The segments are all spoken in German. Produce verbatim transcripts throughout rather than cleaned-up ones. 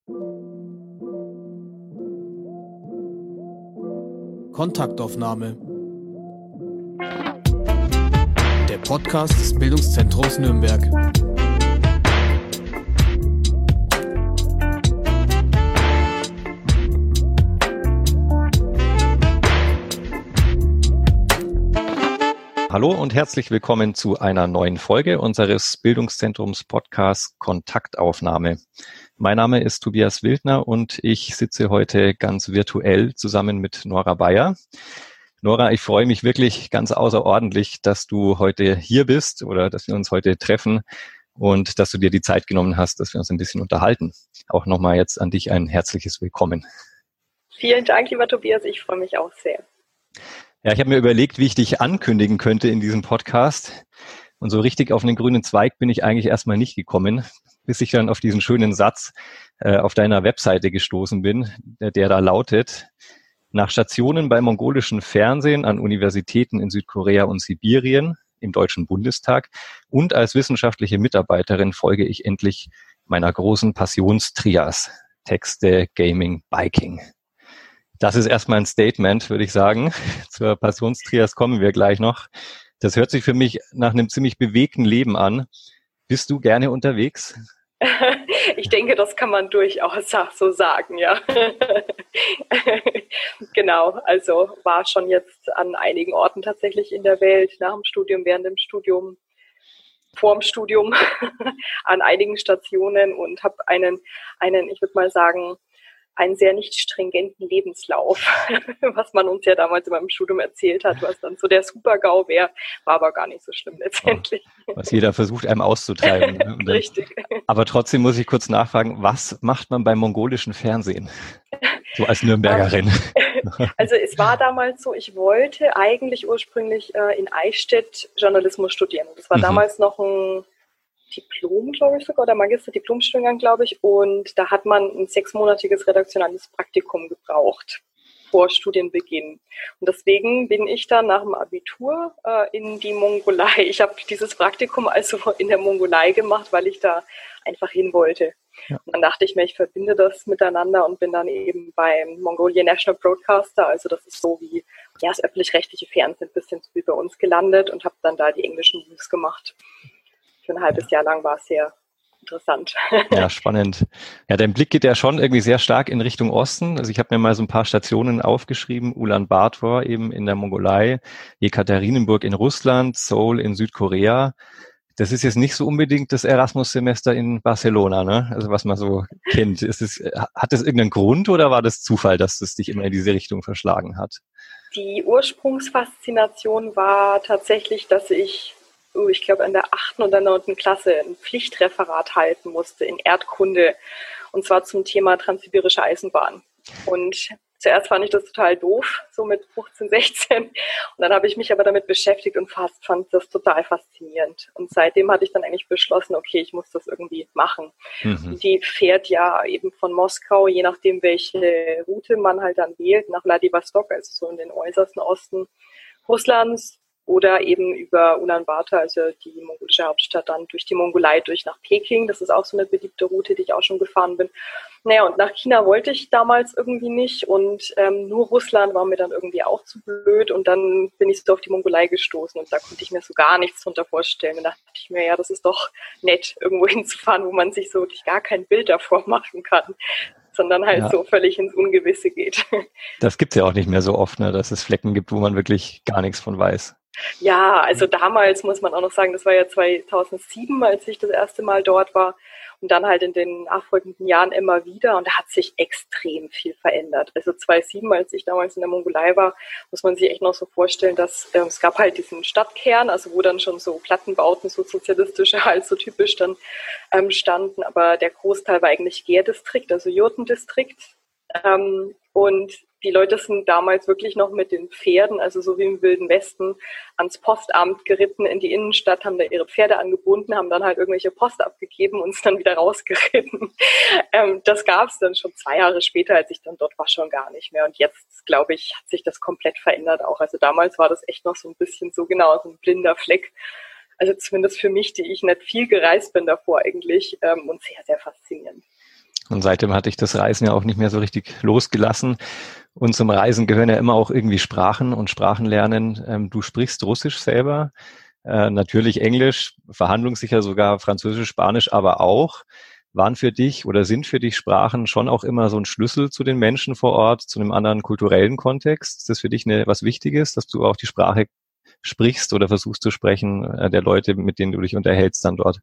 Kontaktaufnahme. Der Podcast des Bildungszentrums Nürnberg. Hallo und herzlich willkommen zu einer neuen Folge unseres Bildungszentrums Podcast Kontaktaufnahme. Mein Name ist Tobias Wildner und ich sitze heute ganz virtuell zusammen mit Nora Bayer. Nora, ich freue mich wirklich ganz außerordentlich, dass du heute hier bist oder dass wir uns heute treffen und dass du dir die Zeit genommen hast, dass wir uns ein bisschen unterhalten. Auch nochmal jetzt an dich ein herzliches Willkommen. Vielen Dank, lieber Tobias, ich freue mich auch sehr. Ja, ich habe mir überlegt, wie ich dich ankündigen könnte in diesem Podcast. Und so richtig auf einen grünen Zweig bin ich eigentlich erstmal nicht gekommen, bis ich dann auf diesen schönen Satz äh, auf deiner Webseite gestoßen bin, der, der da lautet: Nach Stationen beim mongolischen Fernsehen an Universitäten in Südkorea und Sibirien, im Deutschen Bundestag und als wissenschaftliche Mitarbeiterin folge ich endlich meiner großen Passionstrias: Texte, Gaming, Biking. Das ist erstmal ein Statement, würde ich sagen. Zur Passionstrias kommen wir gleich noch. Das hört sich für mich nach einem ziemlich bewegten Leben an. Bist du gerne unterwegs? Ich denke, das kann man durchaus so sagen, ja. Genau, also war schon jetzt an einigen Orten tatsächlich in der Welt, nach dem Studium, während dem Studium, vor dem Studium, an einigen Stationen und habe einen, einen, ich würde mal sagen, einen sehr nicht stringenten Lebenslauf, was man uns ja damals in meinem Studium erzählt hat, was dann so der Super-GAU wäre, war aber gar nicht so schlimm letztendlich. Was jeder versucht, einem auszutreiben. Ne? Dann, richtig. Aber trotzdem muss ich kurz nachfragen, was macht man beim mongolischen Fernsehen? So als Nürnbergerin. Also es war damals so, ich wollte eigentlich ursprünglich äh, in Eichstätt Journalismus studieren. Das war mhm. damals noch ein Diplom, glaube ich sogar, oder Magister-Diplomstudiengang, glaube ich. Und da hat man ein sechsmonatiges redaktionales Praktikum gebraucht vor Studienbeginn. Und deswegen bin ich dann nach dem Abitur äh, in die Mongolei. Ich habe dieses Praktikum also in der Mongolei gemacht, weil ich da einfach hin wollte. Ja. Und dann dachte ich mir, ich verbinde das miteinander und bin dann eben beim Mongolian National Broadcaster, also das ist so wie ja, das öffentlich-rechtliche Fernsehen, ein bisschen so wie bei uns gelandet und habe dann da die englischen News gemacht. Für ein halbes Jahr lang war es sehr interessant. Ja, spannend. Ja, dein Blick geht ja schon irgendwie sehr stark in Richtung Osten. Also ich habe mir mal so ein paar Stationen aufgeschrieben. Ulaanbaatar eben in der Mongolei, Jekaterinburg in Russland, Seoul in Südkorea. Das ist jetzt nicht so unbedingt das Erasmus-Semester in Barcelona, ne? Also was man so kennt. Ist es, hat das irgendeinen Grund oder war das Zufall, dass es dich immer in diese Richtung verschlagen hat? Die Ursprungsfaszination war tatsächlich, dass ich ich glaube, in der achten oder neunten Klasse ein Pflichtreferat halten musste in Erdkunde, und zwar zum Thema Transsibirische Eisenbahn. Und zuerst fand ich das total doof, so mit fünfzehn, sechzehn. Und dann habe ich mich aber damit beschäftigt und fast fand das total faszinierend. Und seitdem hatte ich dann eigentlich beschlossen, okay, ich muss das irgendwie machen. Mhm. Die fährt ja eben von Moskau, je nachdem, welche Route man halt dann wählt, nach Wladiwostok, also so in den äußersten Osten Russlands, oder eben über Ulaanbaatar, also die mongolische Hauptstadt, dann durch die Mongolei durch nach Peking. Das ist auch so eine beliebte Route, die ich auch schon gefahren bin. Naja, und nach China wollte ich damals irgendwie nicht und ähm, nur Russland war mir dann irgendwie auch zu blöd und dann bin ich so auf die Mongolei gestoßen und da konnte ich mir so gar nichts drunter vorstellen. Und da dachte ich mir, ja, das ist doch nett, irgendwo hinzufahren, wo man sich so wirklich gar kein Bild davor machen kann, sondern halt ja. so völlig ins Ungewisse geht. Das gibt's ja auch nicht mehr so oft, ne, dass es Flecken gibt, wo man wirklich gar nichts von weiß. Ja, also damals muss man auch noch sagen, das war ja zweitausendsieben, als ich das erste Mal dort war und dann halt in den nachfolgenden Jahren immer wieder und da hat sich extrem viel verändert. Also zweitausendsieben, als ich damals in der Mongolei war, muss man sich echt noch so vorstellen, dass äh, es gab halt diesen Stadtkern, also wo dann schon so Plattenbauten, so sozialistische halt so typisch dann ähm, standen, aber der Großteil war eigentlich Ger-Distrikt, also Jurten-Distrikt ähm, und die Leute sind damals wirklich noch mit den Pferden, also so wie im Wilden Westen, ans Postamt geritten in die Innenstadt, haben da ihre Pferde angebunden, haben dann halt irgendwelche Post abgegeben und sind dann wieder rausgeritten. Ähm, das gab es dann schon zwei Jahre später, als ich dann dort war, schon gar nicht mehr. Und jetzt, glaube ich, hat sich das komplett verändert auch. Also damals war das echt noch so ein bisschen so genau so ein blinder Fleck. Also zumindest für mich, die ich nicht viel gereist bin davor eigentlich ähm, und sehr, sehr faszinierend. Und seitdem hatte ich das Reisen ja auch nicht mehr so richtig losgelassen. Und zum Reisen gehören ja immer auch irgendwie Sprachen und Sprachenlernen. Ähm, du sprichst Russisch selber, äh, natürlich Englisch, verhandlungssicher sogar Französisch, Spanisch, aber auch. Waren für dich oder sind für dich Sprachen schon auch immer so ein Schlüssel zu den Menschen vor Ort, zu einem anderen kulturellen Kontext? Ist das für dich eine, was Wichtiges, dass du auch die Sprache sprichst oder versuchst zu sprechen äh, der Leute, mit denen du dich unterhältst dann dort?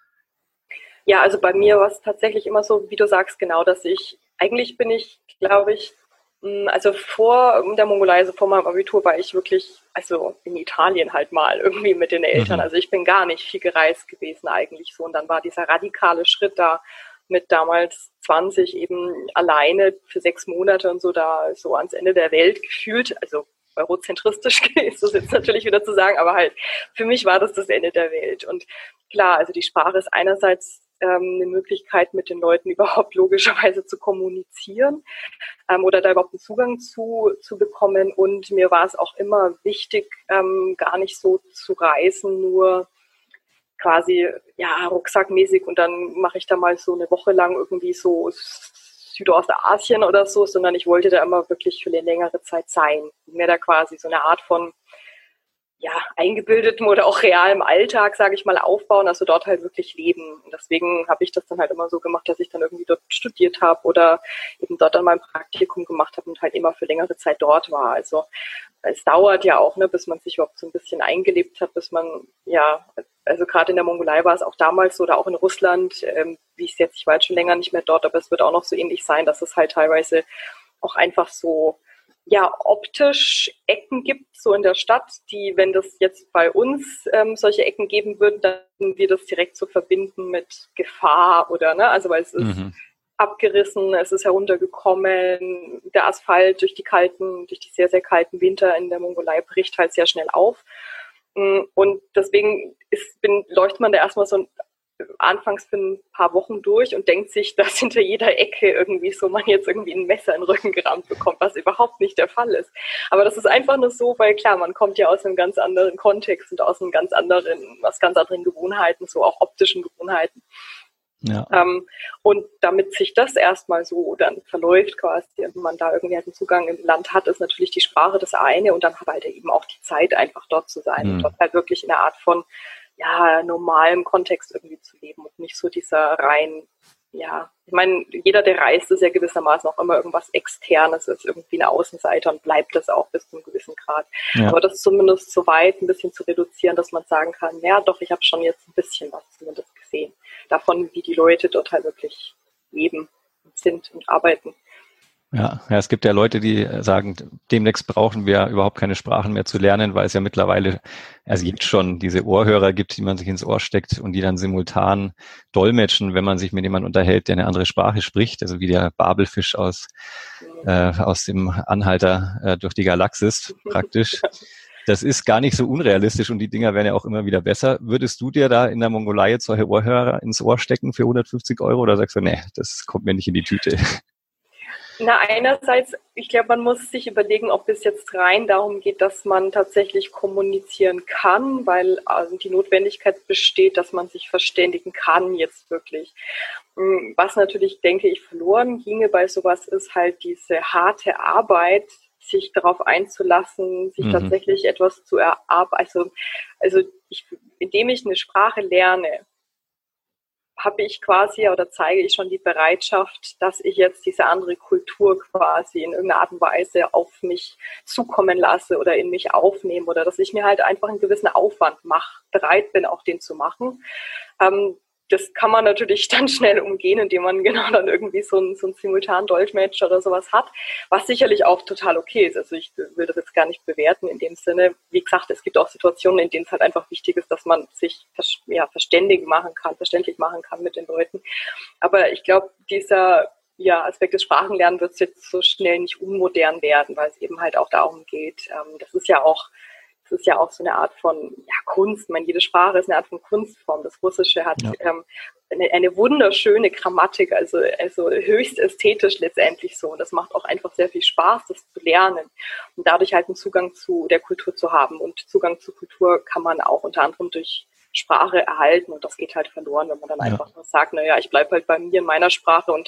Ja, also bei mir war es tatsächlich immer so, wie du sagst, genau, dass ich, eigentlich bin ich, glaube ich, also vor der Mongolei, also vor meinem Abitur war ich wirklich, also in Italien halt mal irgendwie mit den Eltern. Mhm. Also ich bin gar nicht viel gereist gewesen eigentlich so. Und dann war dieser radikale Schritt da mit damals zwanzig eben alleine für sechs Monate und so da so ans Ende der Welt gefühlt. Also eurozentristisch ist das jetzt natürlich wieder zu sagen, aber halt für mich war das das Ende der Welt. Und klar, also die Sprache ist einerseits ähm, eine Möglichkeit, mit den Leuten überhaupt logischerweise zu kommunizieren ähm, oder da überhaupt einen Zugang zu, zu bekommen. Und mir war es auch immer wichtig, ähm, gar nicht so zu reisen, nur quasi ja rucksackmäßig und dann mache ich da mal so eine Woche lang irgendwie so Südostasien oder so, sondern ich wollte da immer wirklich für eine längere Zeit sein. Mir da quasi so eine Art von ja, eingebildetem oder auch realem Alltag, sage ich mal, aufbauen, also dort halt wirklich leben. Und deswegen habe ich das dann halt immer so gemacht, dass ich dann irgendwie dort studiert habe oder eben dort dann mein Praktikum gemacht habe und halt immer für längere Zeit dort war. Also es dauert ja auch, ne, bis man sich überhaupt so ein bisschen eingelebt hat, bis man, ja, also gerade in der Mongolei war es auch damals so, oder auch in Russland, ähm, wie es jetzt, ich war jetzt schon länger nicht mehr dort, aber es wird auch noch so ähnlich sein, dass es halt teilweise auch einfach so ja, optisch Ecken gibt, so in der Stadt, die, wenn das jetzt bei uns ähm, solche Ecken geben würden, dann wir das direkt so verbinden mit Gefahr oder, ne, also weil es ist mhm. abgerissen, es ist heruntergekommen, der Asphalt durch die kalten, durch die sehr, sehr kalten Winter in der Mongolei bricht halt sehr schnell auf. Und deswegen ist, bin, läuft man da erstmal so anfangs für ein paar Wochen durch und denkt sich, dass hinter jeder Ecke irgendwie so man jetzt irgendwie ein Messer in den Rücken gerammt bekommt, was überhaupt nicht der Fall ist. Aber das ist einfach nur so, weil klar, man kommt ja aus einem ganz anderen Kontext und aus einem ganz anderen, aus ganz anderen Gewohnheiten, so auch optischen Gewohnheiten. Ja. Ähm, und damit sich das erstmal so dann verläuft quasi, wenn man da irgendwie halt einen Zugang im Land hat, ist natürlich die Sprache das eine und dann hat halt eben auch die Zeit einfach dort zu sein mhm. und dort halt wirklich in einer Art von ja, normalem Kontext irgendwie zu leben und nicht so dieser rein, ja, ich meine, jeder, der reist, ist ja gewissermaßen auch immer irgendwas Externes, ist irgendwie eine Außenseiter und bleibt das auch bis zu einem gewissen Grad. Ja. Aber das zumindest so weit ein bisschen zu reduzieren, dass man sagen kann, ja doch, ich habe schon jetzt ein bisschen was zumindest gesehen, davon, wie die Leute dort halt wirklich leben und sind und arbeiten. Ja, ja, es gibt ja Leute, die sagen, demnächst brauchen wir überhaupt keine Sprachen mehr zu lernen, weil es ja mittlerweile, also jetzt schon diese Ohrhörer gibt, die man sich ins Ohr steckt und die dann simultan dolmetschen, wenn man sich mit jemandem unterhält, der eine andere Sprache spricht, also wie der Babelfisch aus, äh, aus dem Anhalter äh, durch die Galaxis praktisch. Das ist gar nicht so unrealistisch und die Dinger werden ja auch immer wieder besser. Würdest du dir da in der Mongolei jetzt solche Ohrhörer ins Ohr stecken für hundertfünfzig Euro oder sagst du, nee, das kommt mir nicht in die Tüte? Na, einerseits, ich glaube, man muss sich überlegen, ob es jetzt rein darum geht, dass man tatsächlich kommunizieren kann, weil also die Notwendigkeit besteht, dass man sich verständigen kann jetzt wirklich. Was natürlich, denke ich, verloren ginge bei sowas, ist halt diese harte Arbeit, sich darauf einzulassen, sich mhm. tatsächlich etwas zu erarbeiten. Also, also ich, indem ich eine Sprache lerne, habe ich quasi oder zeige ich schon die Bereitschaft, dass ich jetzt diese andere Kultur quasi in irgendeiner Art und Weise auf mich zukommen lasse oder in mich aufnehme oder dass ich mir halt einfach einen gewissen Aufwand mache, bereit bin, auch den zu machen. Ähm, das kann man natürlich dann schnell umgehen, indem man genau dann irgendwie so einen, so einen simultanen Dolmetscher oder sowas hat, was sicherlich auch total okay ist. Also ich will das jetzt gar nicht bewerten in dem Sinne. Wie gesagt, es gibt auch Situationen, in denen es halt einfach wichtig ist, dass man sich ja, verständig machen kann, verständlich machen kann mit den Leuten. Aber ich glaube, dieser ja, Aspekt des Sprachenlernens wird jetzt so schnell nicht unmodern werden, weil es eben halt auch darum geht. Ähm, das ist ja auch Das ist ja auch so eine Art von ja, Kunst. Ich meine, jede Sprache ist eine Art von Kunstform. Das Russische hat ja. ähm, eine, eine wunderschöne Grammatik, also, also höchst ästhetisch letztendlich so. Und das macht auch einfach sehr viel Spaß, das zu lernen und dadurch halt einen Zugang zu der Kultur zu haben. Und Zugang zur Kultur kann man auch unter anderem durch Sprache erhalten und das geht halt verloren, wenn man dann Ja. einfach nur sagt, naja, ich bleibe halt bei mir in meiner Sprache und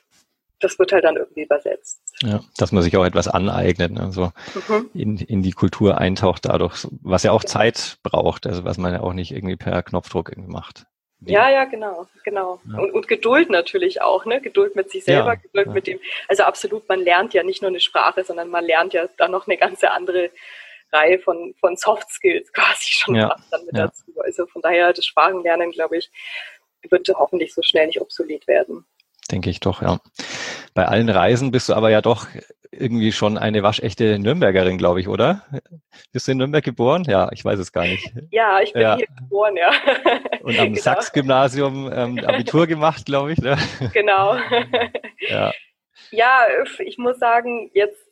das wird halt dann irgendwie übersetzt. Ja, dass man sich auch etwas aneignet, ne? So Mhm. in, in die Kultur eintaucht dadurch, was ja auch Zeit braucht, also was man ja auch nicht irgendwie per Knopfdruck irgendwie macht. Ja, ja, genau, genau. Ja. Und, und Geduld natürlich auch, ne? Geduld mit sich selber, Ja, Geduld ja. mit dem, also absolut, man lernt ja nicht nur eine Sprache, sondern man lernt ja dann noch eine ganze andere Reihe von, von Soft Skills quasi schon Ja, fast dann mit ja. dazu. Also von daher, das Sprachenlernen, glaube ich, wird hoffentlich so schnell nicht obsolet werden. Denke ich doch, ja. Bei allen Reisen bist du aber ja doch irgendwie schon eine waschechte Nürnbergerin, glaube ich, oder? Bist du in Nürnberg geboren? Ja, ich weiß es gar nicht. Ja, ich bin Ja. hier geboren, ja. Und am Genau. Sachs-Gymnasium ähm, Abitur gemacht, glaube ich. Ne? Genau. Ja, Ja, ich muss sagen, jetzt,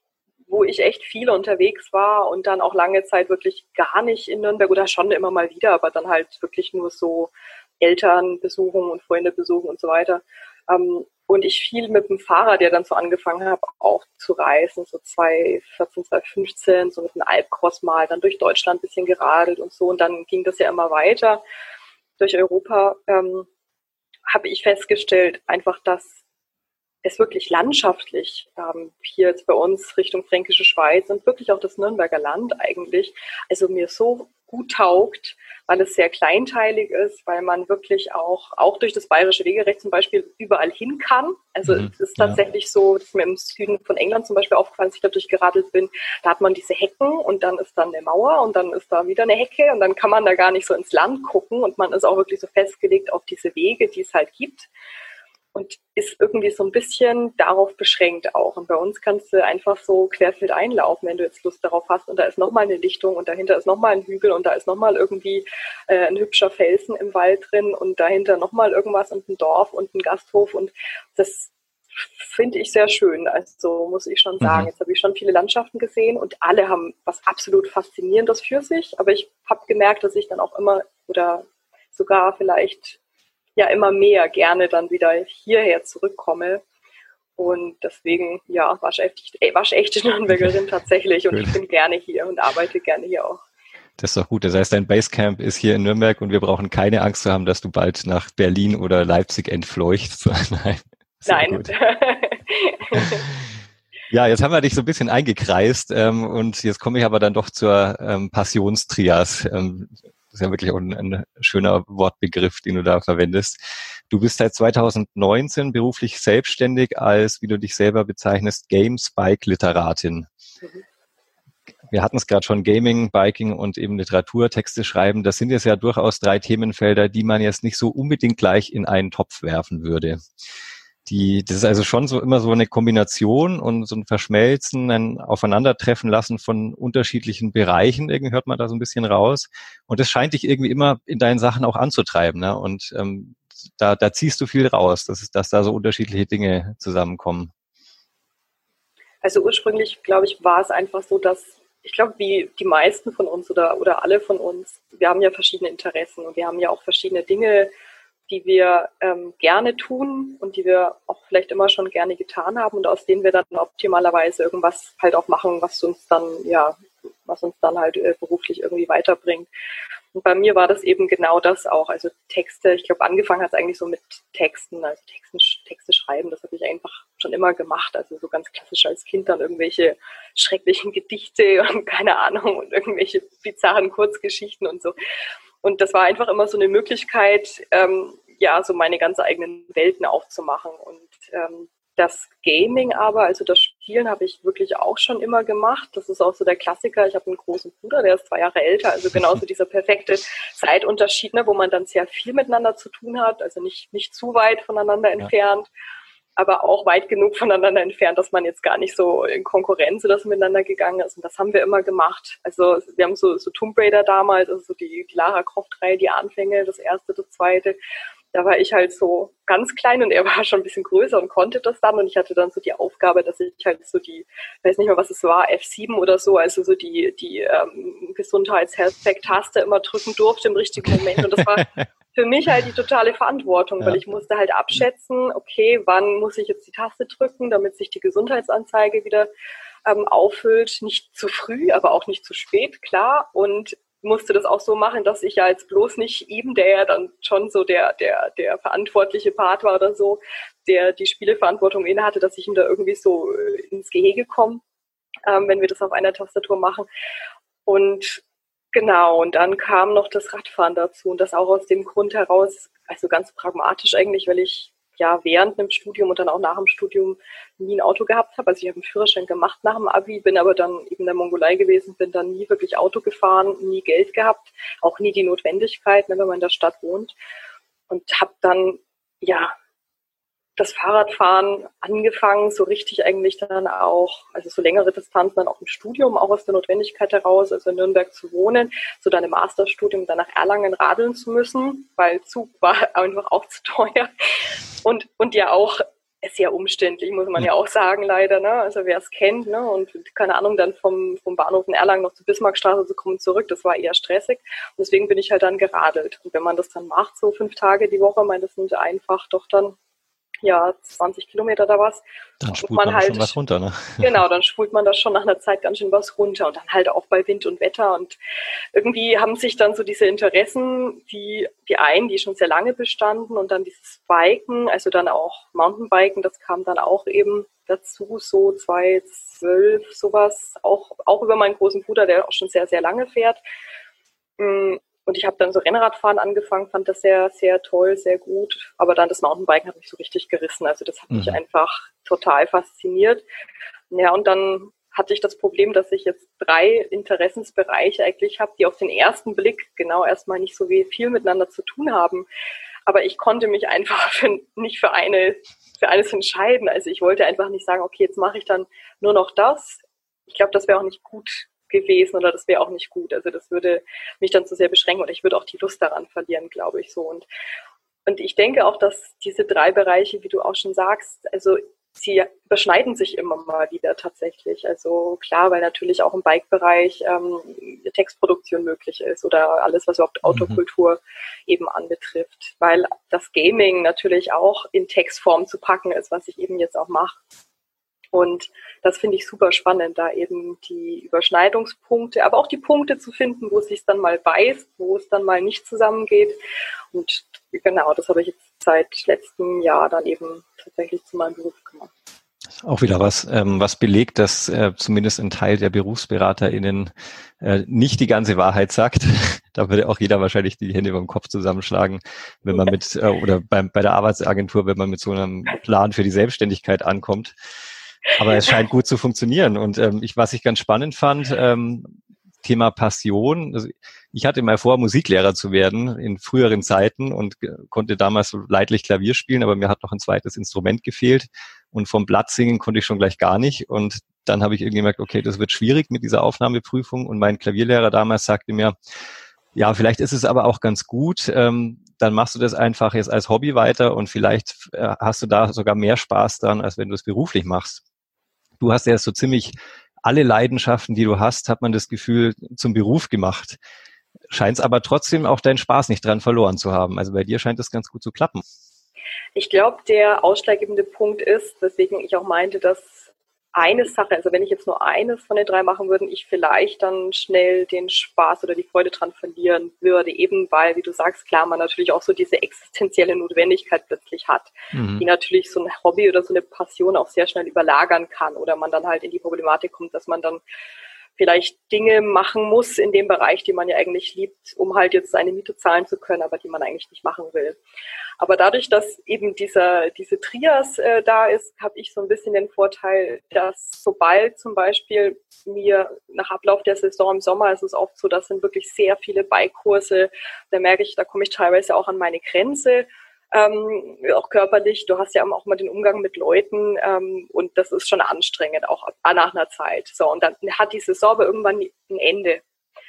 wo ich echt viel unterwegs war und dann auch lange Zeit wirklich gar nicht in Nürnberg oder schon immer mal wieder, aber dann halt wirklich nur so Eltern besuchen und Freunde besuchen und so weiter. Ähm, und ich viel mit dem Fahrrad ja dann so angefangen habe, auch zu reisen, so zwanzig vierzehn, zwanzig fünfzehn, so mit einem Alpcross mal, dann durch Deutschland ein bisschen geradelt und so. Und dann ging das ja immer weiter durch Europa. Ähm, habe ich festgestellt, einfach, dass es wirklich landschaftlich ähm, hier jetzt bei uns Richtung Fränkische Schweiz und wirklich auch das Nürnberger Land eigentlich, also mir so gut taugt, weil es sehr kleinteilig ist, weil man wirklich auch, auch durch das bayerische Wegerecht zum Beispiel überall hin kann. Also Mhm, es ist ja. tatsächlich so, dass mir im Süden von England zum Beispiel aufgefallen ist, als ich da durchgeradelt bin, da hat man diese Hecken und dann ist dann eine Mauer und dann ist da wieder eine Hecke und dann kann man da gar nicht so ins Land gucken und man ist auch wirklich so festgelegt auf diese Wege, die es halt gibt. Und ist irgendwie so ein bisschen darauf beschränkt auch. Und bei uns kannst du einfach so querfeld einlaufen, wenn du jetzt Lust darauf hast. Und da ist nochmal eine Lichtung und dahinter ist nochmal ein Hügel und da ist nochmal irgendwie äh, ein hübscher Felsen im Wald drin und dahinter nochmal irgendwas und ein Dorf und ein Gasthof. Und das finde ich sehr schön. Also muss ich schon sagen, Mhm. jetzt habe ich schon viele Landschaften gesehen und alle haben was absolut Faszinierendes für sich. Aber ich habe gemerkt, dass ich dann auch immer oder sogar vielleicht ja immer mehr gerne dann wieder hierher zurückkomme. Und deswegen, ja, waschechte, waschechte Nürnbergerin tatsächlich. Und Gut. ich bin gerne hier und arbeite gerne hier auch. Das ist doch gut. Das heißt, dein Basecamp ist hier in Nürnberg und wir brauchen keine Angst zu haben, dass du bald nach Berlin oder Leipzig entfleuchst. Nein. Sehr Nein. gut. Ja, jetzt haben wir dich so ein bisschen eingekreist ähm, und jetzt komme ich aber dann doch zur ähm, Passionstrias. Ähm, das ist ja wirklich auch ein, ein schöner Wortbegriff, den du da verwendest. Du bist seit zweitausendneunzehn beruflich selbstständig als, wie du dich selber bezeichnest, Game-Spike-Literatin. Mhm. Wir hatten es gerade schon, Gaming, Biking und eben Literatur, Texte schreiben. Das sind jetzt ja durchaus drei Themenfelder, die man jetzt nicht so unbedingt gleich in einen Topf werfen würde. Die, das ist also schon so immer so eine Kombination und so ein Verschmelzen, ein Aufeinandertreffen lassen von unterschiedlichen Bereichen. Irgendwie hört man da so ein bisschen raus. Und das scheint dich irgendwie immer in deinen Sachen auch anzutreiben. Ne? Und ähm, da, da ziehst du viel raus, dass, dass da so unterschiedliche Dinge zusammenkommen. Also ursprünglich, glaube ich, war es einfach so, dass ich glaube, wie die meisten von uns oder, oder alle von uns, wir haben ja verschiedene Interessen und wir haben ja auch verschiedene Dinge, die wir ähm, gerne tun und die wir auch vielleicht immer schon gerne getan haben und aus denen wir dann optimalerweise irgendwas halt auch machen, was uns dann, ja, was uns dann halt äh, beruflich irgendwie weiterbringt. Und bei mir war das eben genau das auch, also Texte, ich glaube, angefangen hat es eigentlich so mit Texten, also Texten, Texte schreiben, das habe ich einfach schon immer gemacht, also so ganz klassisch als Kind dann irgendwelche schrecklichen Gedichte und keine Ahnung und irgendwelche bizarren Kurzgeschichten und so. Und das war einfach immer so eine Möglichkeit, ähm, ja, so meine ganz eigenen Welten aufzumachen. Und ähm, das Gaming aber, also das Spielen, habe ich wirklich auch schon immer gemacht. Das ist auch so der Klassiker. Ich habe einen großen Bruder, der ist zwei Jahre älter, also genauso dieser perfekte Zeitunterschied, ne, wo man dann sehr viel miteinander zu tun hat, also nicht, nicht zu weit voneinander entfernt. Ja. Aber auch weit genug voneinander entfernt, dass man jetzt gar nicht so in Konkurrenz oder so miteinander gegangen ist. Und das haben wir immer gemacht. Also wir haben so, so Tomb Raider damals, also so die, die Lara Croft-Reihe, die Anfänge, das erste, das zweite. Da war ich halt so ganz klein und er war schon ein bisschen größer und konnte das dann. Und ich hatte dann so die Aufgabe, dass ich halt so die, ich weiß nicht mehr, was es war, F sieben oder so, also so die, die ähm, Gesundheits-Health-Pack-Taste immer drücken durfte im richtigen Moment. Und das war für mich halt die totale Verantwortung, ja. Weil ich musste halt abschätzen, okay, wann muss ich jetzt die Taste drücken, damit sich die Gesundheitsanzeige wieder ähm, auffüllt. Nicht zu früh, aber auch nicht zu spät, klar. Und musste das auch so machen, dass ich ja jetzt bloß nicht ihm, der ja dann schon so der, der, der verantwortliche Part war oder so, der die Spieleverantwortung inne hatte, dass ich ihm da irgendwie so ins Gehege komme, ähm, wenn wir das auf einer Tastatur machen. Und genau, und dann kam noch das Radfahren dazu und das auch aus dem Grund heraus, also ganz pragmatisch eigentlich, weil ich ja während einem Studium und dann auch nach dem Studium nie ein Auto gehabt habe. Also ich habe einen Führerschein gemacht nach dem Abi, bin aber dann eben in der Mongolei gewesen, bin dann nie wirklich Auto gefahren, nie Geld gehabt, auch nie die Notwendigkeit, wenn man in der Stadt wohnt. Und habe dann, ja, das Fahrradfahren angefangen, so richtig eigentlich dann auch, also so längere Distanzen dann auch im Studium, auch aus der Notwendigkeit heraus, also in Nürnberg zu wohnen, so dann im Masterstudium dann nach Erlangen radeln zu müssen, weil Zug war einfach auch zu teuer und, und ja auch sehr umständlich, muss man ja auch sagen, leider, ne? Also wer es kennt, ne? Und keine Ahnung, dann vom, vom Bahnhof in Erlangen noch zur Bismarckstraße zu kommen, zurück, das war eher stressig. Und deswegen bin ich halt dann geradelt. Und wenn man das dann macht, so fünf Tage die Woche, meine, das sind einfach doch dann ja, zwanzig Kilometer da was. Dann spult man, man halt schon was runter, ne? Genau, dann spult man das schon nach einer Zeit ganz schön was runter und dann halt auch bei Wind und Wetter und irgendwie haben sich dann so diese Interessen, die, die einen, die schon sehr lange bestanden und dann dieses Biken, also dann auch Mountainbiken, das kam dann auch eben dazu, so zweitausendzwölf sowas, auch, auch über meinen großen Bruder, der auch schon sehr, sehr lange fährt. Und ich habe dann so Rennradfahren angefangen, fand das sehr, sehr toll, sehr gut. Aber dann das Mountainbiken hat mich so richtig gerissen. Also das hat mhm. mich einfach total fasziniert. Ja, und dann hatte ich das Problem, dass ich jetzt drei Interessensbereiche eigentlich habe, die auf den ersten Blick genau erstmal nicht so viel miteinander zu tun haben. Aber ich konnte mich einfach für, nicht für eine, für eines entscheiden. Also ich wollte einfach nicht sagen, okay, jetzt mache ich dann nur noch das. Ich glaube, das wäre auch nicht gut gewesen oder das wäre auch nicht gut. Also das würde mich dann zu sehr beschränken oder ich würde auch die Lust daran verlieren, glaube ich so. Und, und ich denke auch, dass diese drei Bereiche, wie du auch schon sagst, also sie überschneiden sich immer mal wieder tatsächlich. Also klar, weil natürlich auch im Bike-Bereich ähm, Textproduktion möglich ist oder alles, was überhaupt Autokultur mhm. eben anbetrifft. Weil das Gaming natürlich auch in Textform zu packen ist, was ich eben jetzt auch mache. Und das finde ich super spannend, da eben die Überschneidungspunkte, aber auch die Punkte zu finden, wo es sich dann mal beißt, wo es dann mal nicht zusammengeht. Und genau, das habe ich jetzt seit letztem Jahr dann eben tatsächlich zu meinem Beruf gemacht. Auch wieder was, ähm, was belegt, dass äh, zumindest ein Teil der BerufsberaterInnen äh, nicht die ganze Wahrheit sagt. Da würde auch jeder wahrscheinlich die Hände über den Kopf zusammenschlagen, wenn man mit, äh, oder bei, bei der Arbeitsagentur, wenn man mit so einem Plan für die Selbstständigkeit ankommt. Aber es scheint gut zu funktionieren. Und ähm, ich, was ich ganz spannend fand, ähm, Thema Passion. Also ich hatte mal vor, Musiklehrer zu werden in früheren Zeiten und g- konnte damals so leidlich Klavier spielen, aber mir hat noch ein zweites Instrument gefehlt. Und vom Blatt singen konnte ich schon gleich gar nicht. Und dann habe ich irgendwie gemerkt, okay, das wird schwierig mit dieser Aufnahmeprüfung. Und mein Klavierlehrer damals sagte mir, ja, vielleicht ist es aber auch ganz gut, ähm, dann machst du das einfach jetzt als Hobby weiter und vielleicht äh, hast du da sogar mehr Spaß dran, als wenn du es beruflich machst. Du hast ja so ziemlich alle Leidenschaften, die du hast, hat man das Gefühl, zum Beruf gemacht. Scheint es aber trotzdem auch deinen Spaß nicht dran verloren zu haben. Also bei dir scheint es ganz gut zu klappen. Ich glaube, der ausschlaggebende Punkt ist, weswegen ich auch meinte, dass eine Sache, also wenn ich jetzt nur eines von den drei machen würde, ich vielleicht dann schnell den Spaß oder die Freude dran verlieren würde, eben weil, wie du sagst, klar, man natürlich auch so diese existenzielle Notwendigkeit plötzlich hat, mhm. die natürlich so ein Hobby oder so eine Passion auch sehr schnell überlagern kann oder man dann halt in die Problematik kommt, dass man dann vielleicht Dinge machen muss in dem Bereich, die man ja eigentlich liebt, um halt jetzt seine Miete zahlen zu können, aber die man eigentlich nicht machen will. Aber dadurch, dass eben dieser, diese Trias äh, da ist, habe ich so ein bisschen den Vorteil, dass sobald zum Beispiel mir nach Ablauf der Saison im Sommer ist es oft so, das sind wirklich sehr viele Bike-Kurse, da merke ich, da komme ich teilweise auch an meine Grenze, ähm, auch körperlich. Du hast ja auch mal den Umgang mit Leuten ähm, und das ist schon anstrengend, auch nach einer Zeit. So, und dann hat die Saison aber irgendwann ein Ende.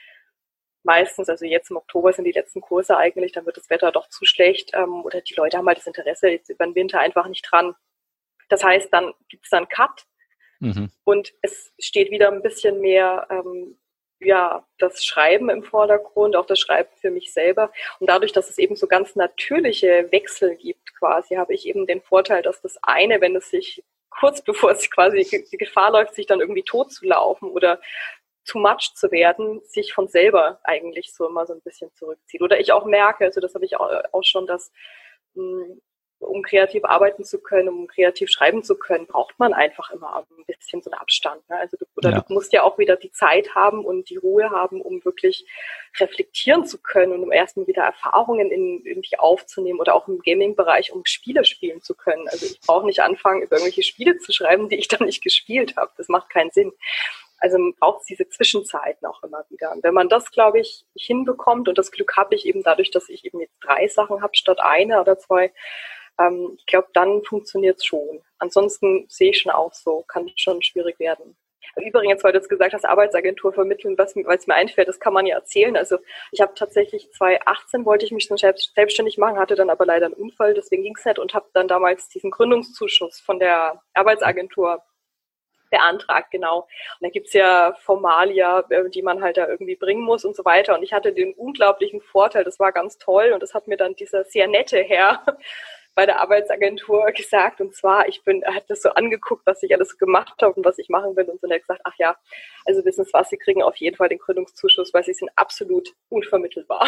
Meistens, also jetzt im Oktober sind die letzten Kurse eigentlich, dann wird das Wetter doch zu schlecht ähm, oder die Leute haben halt das Interesse jetzt über den Winter einfach nicht dran. Das heißt, dann gibt es dann einen Cut mhm. und es steht wieder ein bisschen mehr ähm, ja, das Schreiben im Vordergrund, auch das Schreiben für mich selber. Und dadurch, dass es eben so ganz natürliche Wechsel gibt quasi, habe ich eben den Vorteil, dass das eine, wenn es sich kurz bevor es quasi die Gefahr läuft, sich dann irgendwie tot zu laufen oder too much zu werden, sich von selber eigentlich so immer so ein bisschen zurückzieht. Oder ich auch merke, also das habe ich auch, auch schon, dass mh, um kreativ arbeiten zu können, um kreativ schreiben zu können, braucht man einfach immer ein bisschen so einen Abstand. Ne? Also du, oder ja. du musst ja auch wieder die Zeit haben und die Ruhe haben, um wirklich reflektieren zu können und um erstmal wieder Erfahrungen in, in dich aufzunehmen oder auch im Gaming-Bereich, um Spiele spielen zu können. Also ich brauche nicht anfangen, über irgendwelche Spiele zu schreiben, die ich dann nicht gespielt habe. Das macht keinen Sinn. Also man braucht diese Zwischenzeiten auch immer wieder. Und wenn man das, glaube ich, hinbekommt, und das Glück habe ich eben dadurch, dass ich eben jetzt drei Sachen habe statt eine oder zwei, ähm, ich glaube, dann funktioniert es schon. Ansonsten sehe ich schon auch so, kann schon schwierig werden. Übrigens, weil du jetzt gesagt hast, Arbeitsagentur vermitteln, was es mir einfällt, das kann man ja erzählen. Also ich habe tatsächlich zwanzig achtzehn wollte ich mich schon selbstständig machen, hatte dann aber leider einen Unfall, deswegen ging es nicht und habe dann damals diesen Gründungszuschuss von der Arbeitsagentur beantragt, genau. Und da gibt's ja Formalia, die man halt da irgendwie bringen muss und so weiter. Und ich hatte den unglaublichen Vorteil, das war ganz toll und das hat mir dann dieser sehr nette Herr bei der Arbeitsagentur gesagt. Und zwar, ich bin, er hat das so angeguckt, was ich alles so gemacht habe und was ich machen will. Und so, und er hat gesagt, ach ja, also wissen Sie was, Sie kriegen auf jeden Fall den Gründungszuschuss, weil Sie sind absolut unvermittelbar.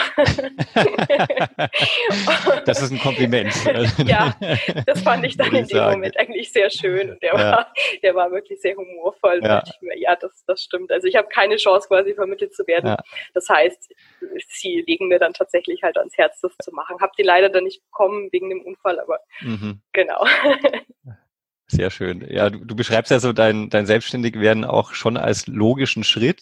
Das ist ein Kompliment. Ja, das fand ich dann in dem sagen. Moment eigentlich sehr schön. Und der, ja. war, der war wirklich sehr humorvoll. Ja, und ich mir, ja das, das stimmt. Also ich habe keine Chance, quasi vermittelt zu werden. Ja. Das heißt, Sie legen mir dann tatsächlich halt ans Herz, das zu machen. Hab die leider dann nicht bekommen wegen dem Unfall, aber mhm. genau. Sehr schön. Ja, du, du beschreibst ja so dein, dein Selbstständigwerden auch schon als logischen Schritt,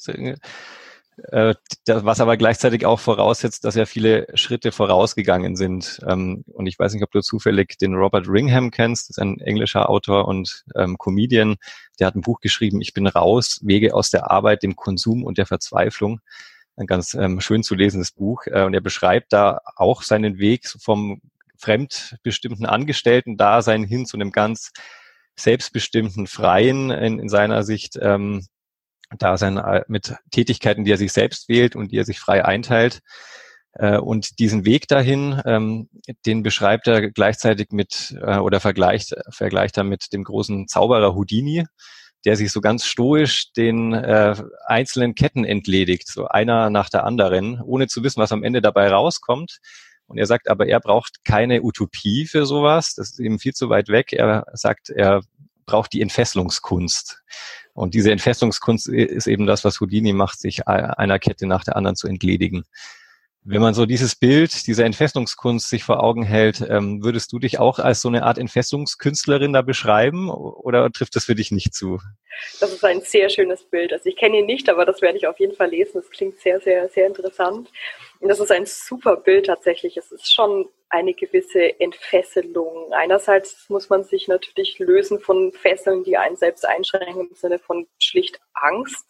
äh, was aber gleichzeitig auch voraussetzt, dass ja viele Schritte vorausgegangen sind. Ähm, und ich weiß nicht, ob du zufällig den Robert Ringham kennst, das ist ein englischer Autor und ähm, Comedian, der hat ein Buch geschrieben, Ich bin raus, Wege aus der Arbeit, dem Konsum und der Verzweiflung. Ein ganz ähm, schön zu lesendes Buch. Äh, und er beschreibt da auch seinen Weg vom fremdbestimmten Angestellten-Dasein hin zu einem ganz selbstbestimmten, freien, in, in seiner Sicht, ähm, Dasein mit Tätigkeiten, die er sich selbst wählt und die er sich frei einteilt. Äh, und diesen Weg dahin, ähm, den beschreibt er gleichzeitig mit äh, oder vergleicht, vergleicht er mit dem großen Zauberer Houdini, der sich so ganz stoisch den äh, einzelnen Ketten entledigt, so einer nach der anderen, ohne zu wissen, was am Ende dabei rauskommt. Und er sagt aber, er braucht keine Utopie für sowas, das ist ihm viel zu weit weg. Er sagt, er braucht die Entfesselungskunst. Und diese Entfesselungskunst ist eben das, was Houdini macht, sich einer Kette nach der anderen zu entledigen. Wenn man so dieses Bild dieser Entfesselungskunst sich vor Augen hält, ähm, würdest du dich auch als so eine Art Entfesselungskünstlerin da beschreiben oder trifft das für dich nicht zu? Das ist ein sehr schönes Bild. Also ich kenne ihn nicht, aber das werde ich auf jeden Fall lesen. Das klingt sehr, sehr, sehr interessant. Und das ist ein super Bild tatsächlich. Es ist schon eine gewisse Entfesselung. Einerseits muss man sich natürlich lösen von Fesseln, die einen selbst einschränken im Sinne von schlicht Angst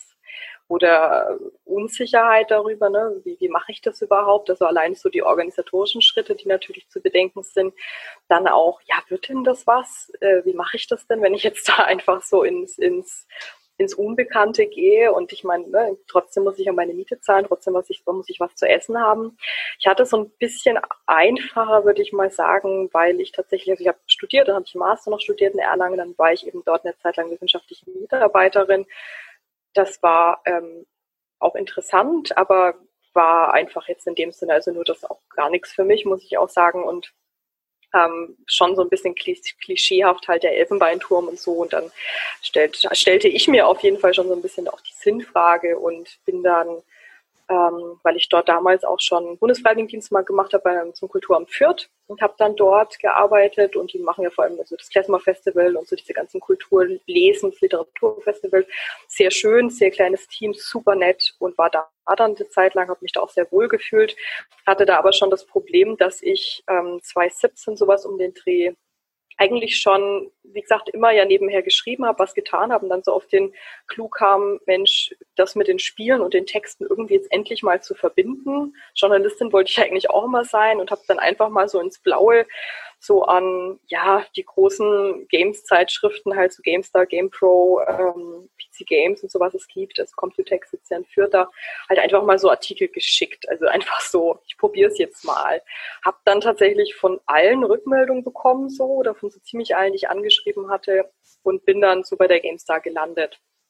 oder Unsicherheit darüber, ne? wie, wie mache ich das überhaupt? Also allein so die organisatorischen Schritte, die natürlich zu bedenken sind. Dann auch, ja, wird denn das was? Äh, wie mache ich das denn, wenn ich jetzt da einfach so ins, ins, ins Unbekannte gehe? Und ich meine, ne, trotzdem muss ich ja meine Miete zahlen, trotzdem muss ich, muss ich was zu essen haben. Ich hatte so ein bisschen einfacher, würde ich mal sagen, weil ich tatsächlich, also ich habe studiert, dann habe ich einen Master noch studiert in Erlangen, dann war ich eben dort eine Zeit lang wissenschaftliche Mitarbeiterin. Das war ähm, auch interessant, aber war einfach jetzt in dem Sinne, also nur das auch gar nichts für mich, muss ich auch sagen. Und ähm, schon so ein bisschen klischeehaft halt der Elfenbeinturm und so. Und dann stellt, stellte ich mir auf jeden Fall schon so ein bisschen auch die Sinnfrage und bin dann, ähm, weil ich dort damals auch schon Bundesfreiwilligendienst mal gemacht habe beim, zum Kulturamt Fürth und habe dann dort gearbeitet und die machen ja vor allem also das Klezmer-Festival und so diese ganzen Kulturlesens, Literaturfestival. Sehr schön, sehr kleines Team, super nett und war da dann eine Zeit lang, habe mich da auch sehr wohl gefühlt, hatte da aber schon das Problem, dass ich ähm, zwanzig siebzehn sowas um den Dreh eigentlich schon, wie gesagt, immer ja nebenher geschrieben habe, was getan habe und dann so auf den Clou kam, Mensch, das mit den Spielen und den Texten irgendwie jetzt endlich mal zu verbinden. Journalistin wollte ich eigentlich auch immer sein und habe dann einfach mal so ins Blaue so an, ja, die großen Games-Zeitschriften, halt so GameStar, GamePro, ähm, P C Games und so, was es gibt, also Computex sitzt ja in Fürth da, halt einfach mal so Artikel geschickt, also einfach so, ich probiere es jetzt mal. Hab dann tatsächlich von allen Rückmeldungen bekommen, so, oder von so ziemlich allen, die ich angeschrieben hatte und bin dann so bei der GameStar gelandet.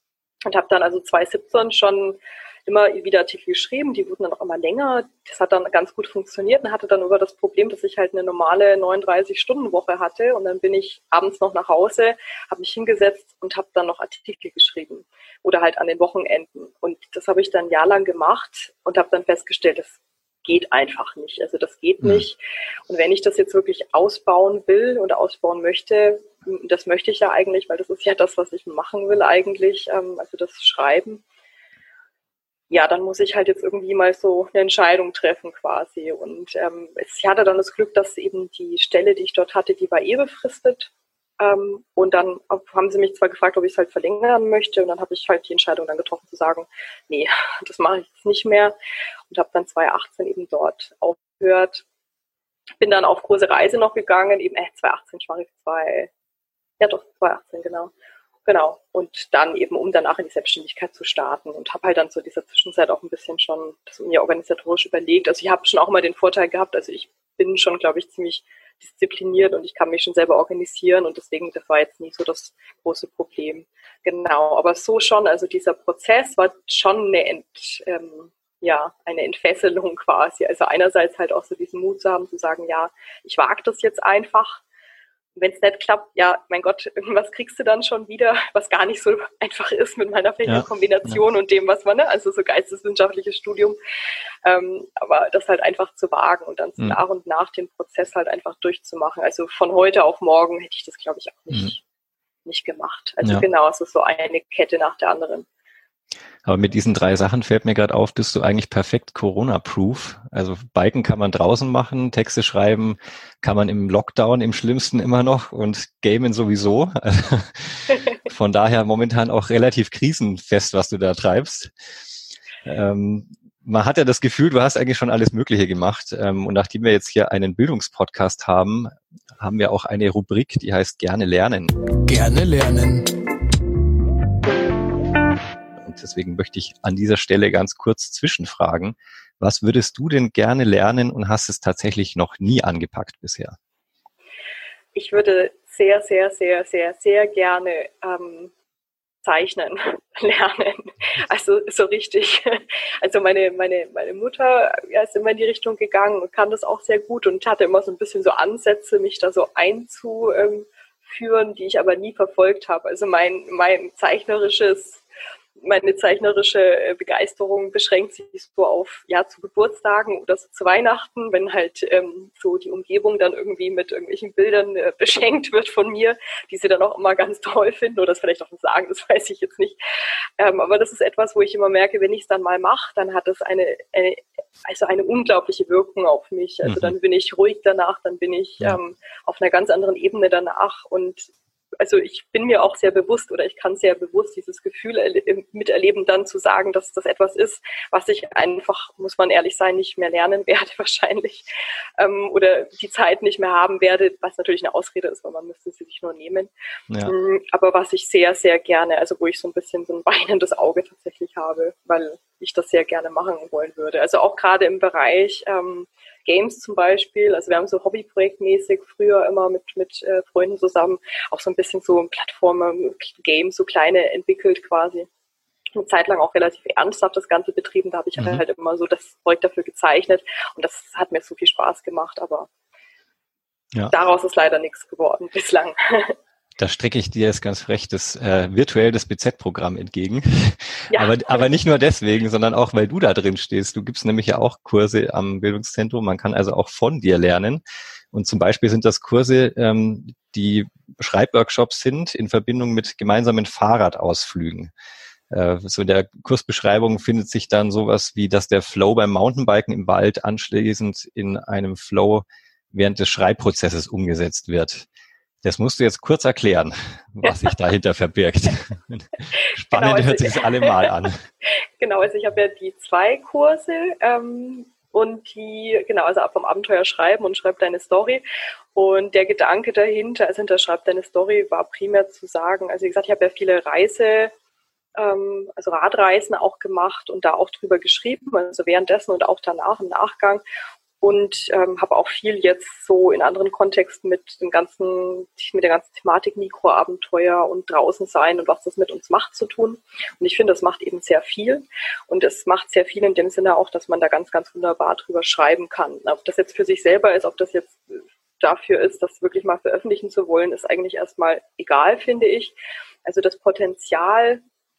Und habe dann also zwanzig siebzehn schon immer wieder Artikel geschrieben, die wurden dann auch immer länger. Das hat dann ganz gut funktioniert und hatte dann über das Problem, dass ich halt eine normale neununddreißig-Stunden-Woche hatte. Und dann bin ich abends noch nach Hause, habe mich hingesetzt und habe dann noch Artikel geschrieben oder halt an den Wochenenden. Und das habe ich dann ein Jahr lang gemacht und habe dann festgestellt, das geht einfach nicht. Also das geht nicht. Und wenn ich das jetzt wirklich ausbauen will oder ausbauen möchte, das möchte ich ja eigentlich, weil das ist ja das, was ich machen will eigentlich, also das Schreiben, ja, dann muss ich halt jetzt irgendwie mal so eine Entscheidung treffen quasi. Und ähm, ich hatte dann das Glück, dass eben die Stelle, die ich dort hatte, die war eh befristet. Ähm, und dann haben sie mich zwar gefragt, ob ich es halt verlängern möchte. Und dann habe ich halt die Entscheidung dann getroffen zu sagen, nee, das mache ich jetzt nicht mehr. Und habe dann zwanzig achtzehn eben dort aufgehört. Bin dann auf große Reise noch gegangen, eben äh, zwanzig achtzehn, ich zwei, ja doch, zwanzig achtzehn, genau. Genau, und dann eben, um danach in die Selbstständigkeit zu starten und habe halt dann zu dieser Zwischenzeit auch ein bisschen schon das mir organisatorisch überlegt. Also ich habe schon auch mal den Vorteil gehabt, also ich bin schon, glaube ich, ziemlich diszipliniert und ich kann mich schon selber organisieren und deswegen, das war jetzt nie so das große Problem. Genau, aber so schon, also dieser Prozess war schon eine, Ent, ähm, ja, eine Entfesselung quasi. Also einerseits halt auch so diesen Mut zu haben, zu sagen, ja, ich wage das jetzt einfach. Wenn es nicht klappt, ja, mein Gott, irgendwas kriegst du dann schon wieder, was gar nicht so einfach ist mit meiner Fächerkombination ja, ja. und dem, was man, ne, also so geisteswissenschaftliches Studium, ähm, aber das halt einfach zu wagen und dann so mhm. nach und nach den Prozess halt einfach durchzumachen. Also von heute auf morgen hätte ich das, glaube ich, auch nicht, mhm. nicht gemacht. Also ja. genau, es ist so eine Kette nach der anderen. Aber mit diesen drei Sachen fällt mir gerade auf, bist du eigentlich perfekt Corona-proof. Also Biken kann man draußen machen, Texte schreiben kann man im Lockdown im schlimmsten immer noch und gamen sowieso. Also von daher momentan auch relativ krisenfest, was du da treibst. Ähm, man hat ja das Gefühl, du hast eigentlich schon alles Mögliche gemacht. Ähm, und nachdem wir jetzt hier einen Bildungspodcast haben, haben wir auch eine Rubrik, die heißt Gerne lernen. Gerne lernen. Deswegen möchte ich an dieser Stelle ganz kurz zwischenfragen. Was würdest du denn gerne lernen und hast es tatsächlich noch nie angepackt bisher? Ich würde sehr, sehr, sehr, sehr, sehr gerne ähm, zeichnen lernen. Also so richtig. Also meine, meine, meine Mutter ja, ist immer in die Richtung gegangen und kann das auch sehr gut und hatte immer so ein bisschen so Ansätze, mich da so einzuführen, die ich aber nie verfolgt habe. Also mein, mein zeichnerisches Meine zeichnerische Begeisterung beschränkt sich so auf, ja, zu Geburtstagen oder so zu Weihnachten, wenn halt ähm, so die Umgebung dann irgendwie mit irgendwelchen Bildern äh, beschenkt wird von mir, die sie dann auch immer ganz toll finden oder das vielleicht auch nicht sagen, das weiß ich jetzt nicht. Ähm, aber das ist etwas, wo ich immer merke, wenn ich es dann mal mache, dann hat das eine, eine, also eine unglaubliche Wirkung auf mich. Also dann bin ich ruhig danach, dann bin ich ähm, auf einer ganz anderen Ebene danach und also ich bin mir auch sehr bewusst oder ich kann sehr bewusst dieses Gefühl erle- miterleben, dann zu sagen, dass das etwas ist, was ich einfach, muss man ehrlich sein, nicht mehr lernen werde wahrscheinlich ähm, oder die Zeit nicht mehr haben werde, was natürlich eine Ausrede ist, weil man müsste sie sich nur nehmen. Ja. Aber was ich sehr, sehr gerne, also wo ich so ein bisschen so ein weinendes Auge tatsächlich habe, weil ich das sehr gerne machen wollen würde. Also auch gerade im Bereich ähm, Games zum Beispiel, also wir haben so hobbyprojektmäßig früher immer mit, mit äh, Freunden zusammen auch so ein bisschen so Plattformen, Games, so kleine entwickelt quasi. Eine Zeit lang auch relativ ernsthaft das Ganze betrieben, da habe ich mhm. halt immer so das Zeug dafür gezeichnet und das hat mir so viel Spaß gemacht, aber ja. daraus ist leider nichts geworden bislang. Da strecke ich dir jetzt ganz frech das äh, virtuell das B Z-Programm entgegen. Ja. Aber, aber nicht nur deswegen, sondern auch, weil du da drin stehst. Du gibst nämlich ja auch Kurse am Bildungszentrum. Man kann also auch von dir lernen. Und zum Beispiel sind das Kurse, ähm, die Schreibworkshops sind in Verbindung mit gemeinsamen Fahrradausflügen. Äh, so in der Kursbeschreibung findet sich dann sowas wie, dass der Flow beim Mountainbiken im Wald anschließend in einem Flow während des Schreibprozesses umgesetzt wird. Das musst du jetzt kurz erklären, was sich dahinter verbirgt. Spannend, genau, also hört sich das alle mal an. Genau, also ich habe ja die zwei Kurse ähm, und die, genau, also ab vom Abenteuer schreiben und schreib deine Story. Und der Gedanke dahinter, also hinter schreib deine Story, war primär zu sagen, also wie gesagt, ich habe ja viele Reise, ähm, also Radreisen auch gemacht und da auch drüber geschrieben, also währenddessen und auch danach im Nachgang. und ähm, habe auch viel jetzt so in anderen Kontexten mit dem ganzen, mit der ganzen Thematik Mikroabenteuer und draußen sein und was das mit uns macht zu tun. Und ich finde, das macht eben sehr viel. Und es macht sehr viel in dem Sinne auch, dass man da ganz, ganz wunderbar drüber schreiben kann. Ob das jetzt für sich selber ist, ob das jetzt dafür ist, das wirklich mal veröffentlichen zu wollen, ist eigentlich erstmal egal, finde ich. Also das Potenzial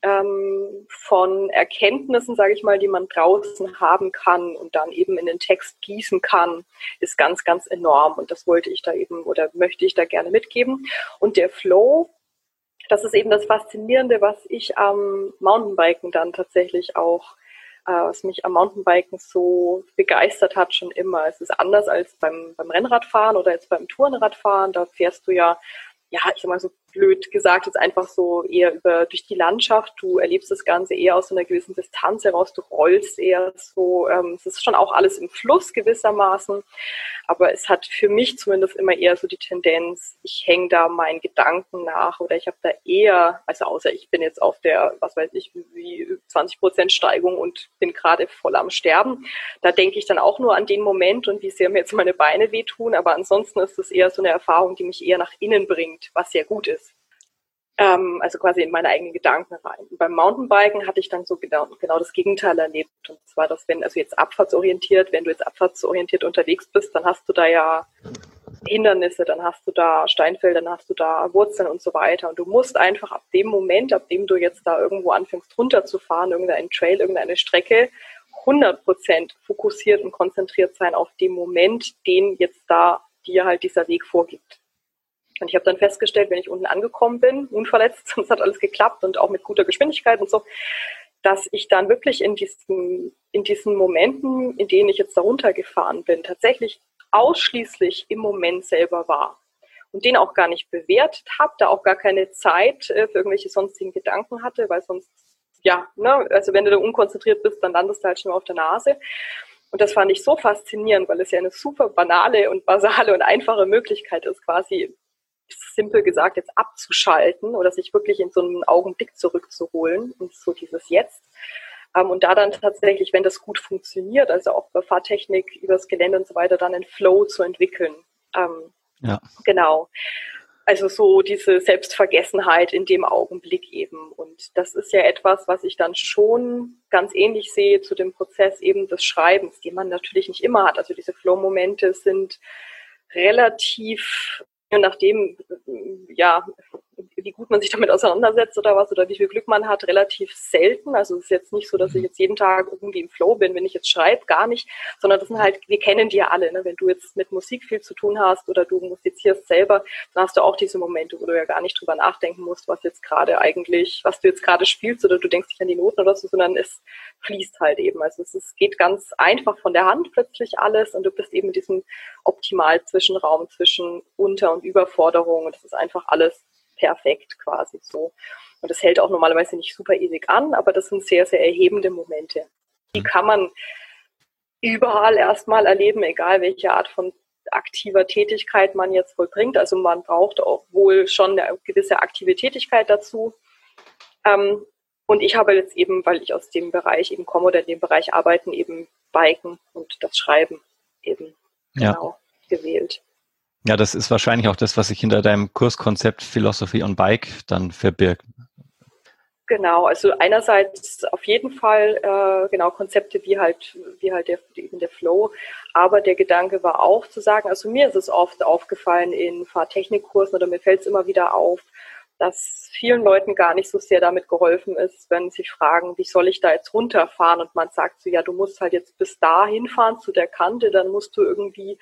ähm, von Erkenntnissen, sage ich mal, die man draußen haben kann und dann eben in den Text gießen kann, ist ganz, ganz enorm. Und das wollte ich da eben oder möchte ich da gerne mitgeben. Und der Flow, das ist eben das Faszinierende, was ich am Mountainbiken dann tatsächlich auch, äh, was mich am Mountainbiken so begeistert hat schon immer. Es ist anders als beim, beim Rennradfahren oder jetzt beim Tourenradfahren. Da fährst du ja, ja, ich sag mal so blöd gesagt, jetzt einfach so eher über durch die Landschaft. Du erlebst das Ganze eher aus so einer gewissen Distanz heraus. Du rollst eher so. Ähm, es ist schon auch alles im Fluss gewissermaßen. Aber es hat für mich zumindest immer eher so die Tendenz, ich hänge da meinen Gedanken nach oder ich habe da eher, also außer ich bin jetzt auf der, was weiß ich, wie zwanzig Prozent Steigung und bin gerade voll am Sterben. Da denke ich dann auch nur an den Moment und wie sehr mir jetzt meine Beine wehtun. Aber ansonsten ist es eher so eine Erfahrung, die mich eher nach innen bringt, was sehr gut ist. Ähm, also quasi in meine eigenen Gedanken rein. Und beim Mountainbiken hatte ich dann so genau, genau das Gegenteil erlebt. Und zwar, dass wenn, also jetzt abfahrtsorientiert, wenn du jetzt abfahrtsorientiert unterwegs bist, dann hast du da ja Hindernisse, dann hast du da Steinfelder, dann hast du da Wurzeln und so weiter. Und du musst einfach ab dem Moment, ab dem du jetzt da irgendwo anfängst runterzufahren, irgendeinen Trail, irgendeine Strecke, hundert Prozent fokussiert und konzentriert sein auf den Moment, den jetzt da dir halt dieser Weg vorgibt. Und ich habe dann festgestellt, wenn ich unten angekommen bin, unverletzt, und es hat alles geklappt und auch mit guter Geschwindigkeit und so, dass ich dann wirklich in diesen, in diesen Momenten, in denen ich jetzt da runtergefahren bin, tatsächlich ausschließlich im Moment selber war. Und den auch gar nicht bewertet habe, da auch gar keine Zeit äh, für irgendwelche sonstigen Gedanken hatte, weil sonst, ja, ne, also wenn du da unkonzentriert bist, dann landest du halt schon mal auf der Nase. Und das fand ich so faszinierend, weil es ja eine super banale und basale und einfache Möglichkeit ist, quasi simpel gesagt jetzt abzuschalten oder sich wirklich in so einen Augenblick zurückzuholen und so dieses Jetzt. Ähm, und da dann tatsächlich, wenn das gut funktioniert, also auch bei Fahrtechnik, übers Gelände und so weiter, dann einen Flow zu entwickeln. Ähm, ja. Genau. Also so diese Selbstvergessenheit in dem Augenblick eben. Und das ist ja etwas, was ich dann schon ganz ähnlich sehe zu dem Prozess eben des Schreibens, den man natürlich nicht immer hat. Also diese Flow-Momente sind relativ, je nachdem, ja, wie gut man sich damit auseinandersetzt oder was oder wie viel Glück man hat, relativ selten. Also es ist jetzt nicht so, dass ich jetzt jeden Tag irgendwie im Flow bin, wenn ich jetzt schreibe, gar nicht, sondern das sind halt, wir kennen die ja alle, ne? Wenn du jetzt mit Musik viel zu tun hast oder du musizierst selber, dann hast du auch diese Momente, wo du ja gar nicht drüber nachdenken musst, was jetzt gerade eigentlich, was du jetzt gerade spielst oder du denkst nicht an die Noten oder so, sondern es fließt halt eben. Also es ist, geht ganz einfach von der Hand plötzlich alles und du bist eben in diesem optimalen Zwischenraum zwischen Unter- und Überforderung und das ist einfach alles perfekt quasi so. Und das hält auch normalerweise nicht super ewig an, aber das sind sehr, sehr erhebende Momente. Die kann man überall erstmal erleben, egal welche Art von aktiver Tätigkeit man jetzt vollbringt. Also man braucht auch wohl schon eine gewisse aktive Tätigkeit dazu. Ähm, und ich habe jetzt eben, weil ich aus dem Bereich eben komme oder in dem Bereich arbeiten, eben Biken und das Schreiben eben ja. genau gewählt. Ja, das ist wahrscheinlich auch das, was sich hinter deinem Kurskonzept Philosophy on Bike dann verbirgt. Genau, also einerseits auf jeden Fall äh, genau Konzepte wie halt wie halt der, eben der Flow, aber der Gedanke war auch zu sagen, also mir ist es oft aufgefallen in Fahrtechnikkursen oder mir fällt es immer wieder auf, dass vielen Leuten gar nicht so sehr damit geholfen ist, wenn sie fragen, wie soll ich da jetzt runterfahren und man sagt so, ja, du musst halt jetzt bis dahin fahren zu der Kante, dann musst du irgendwie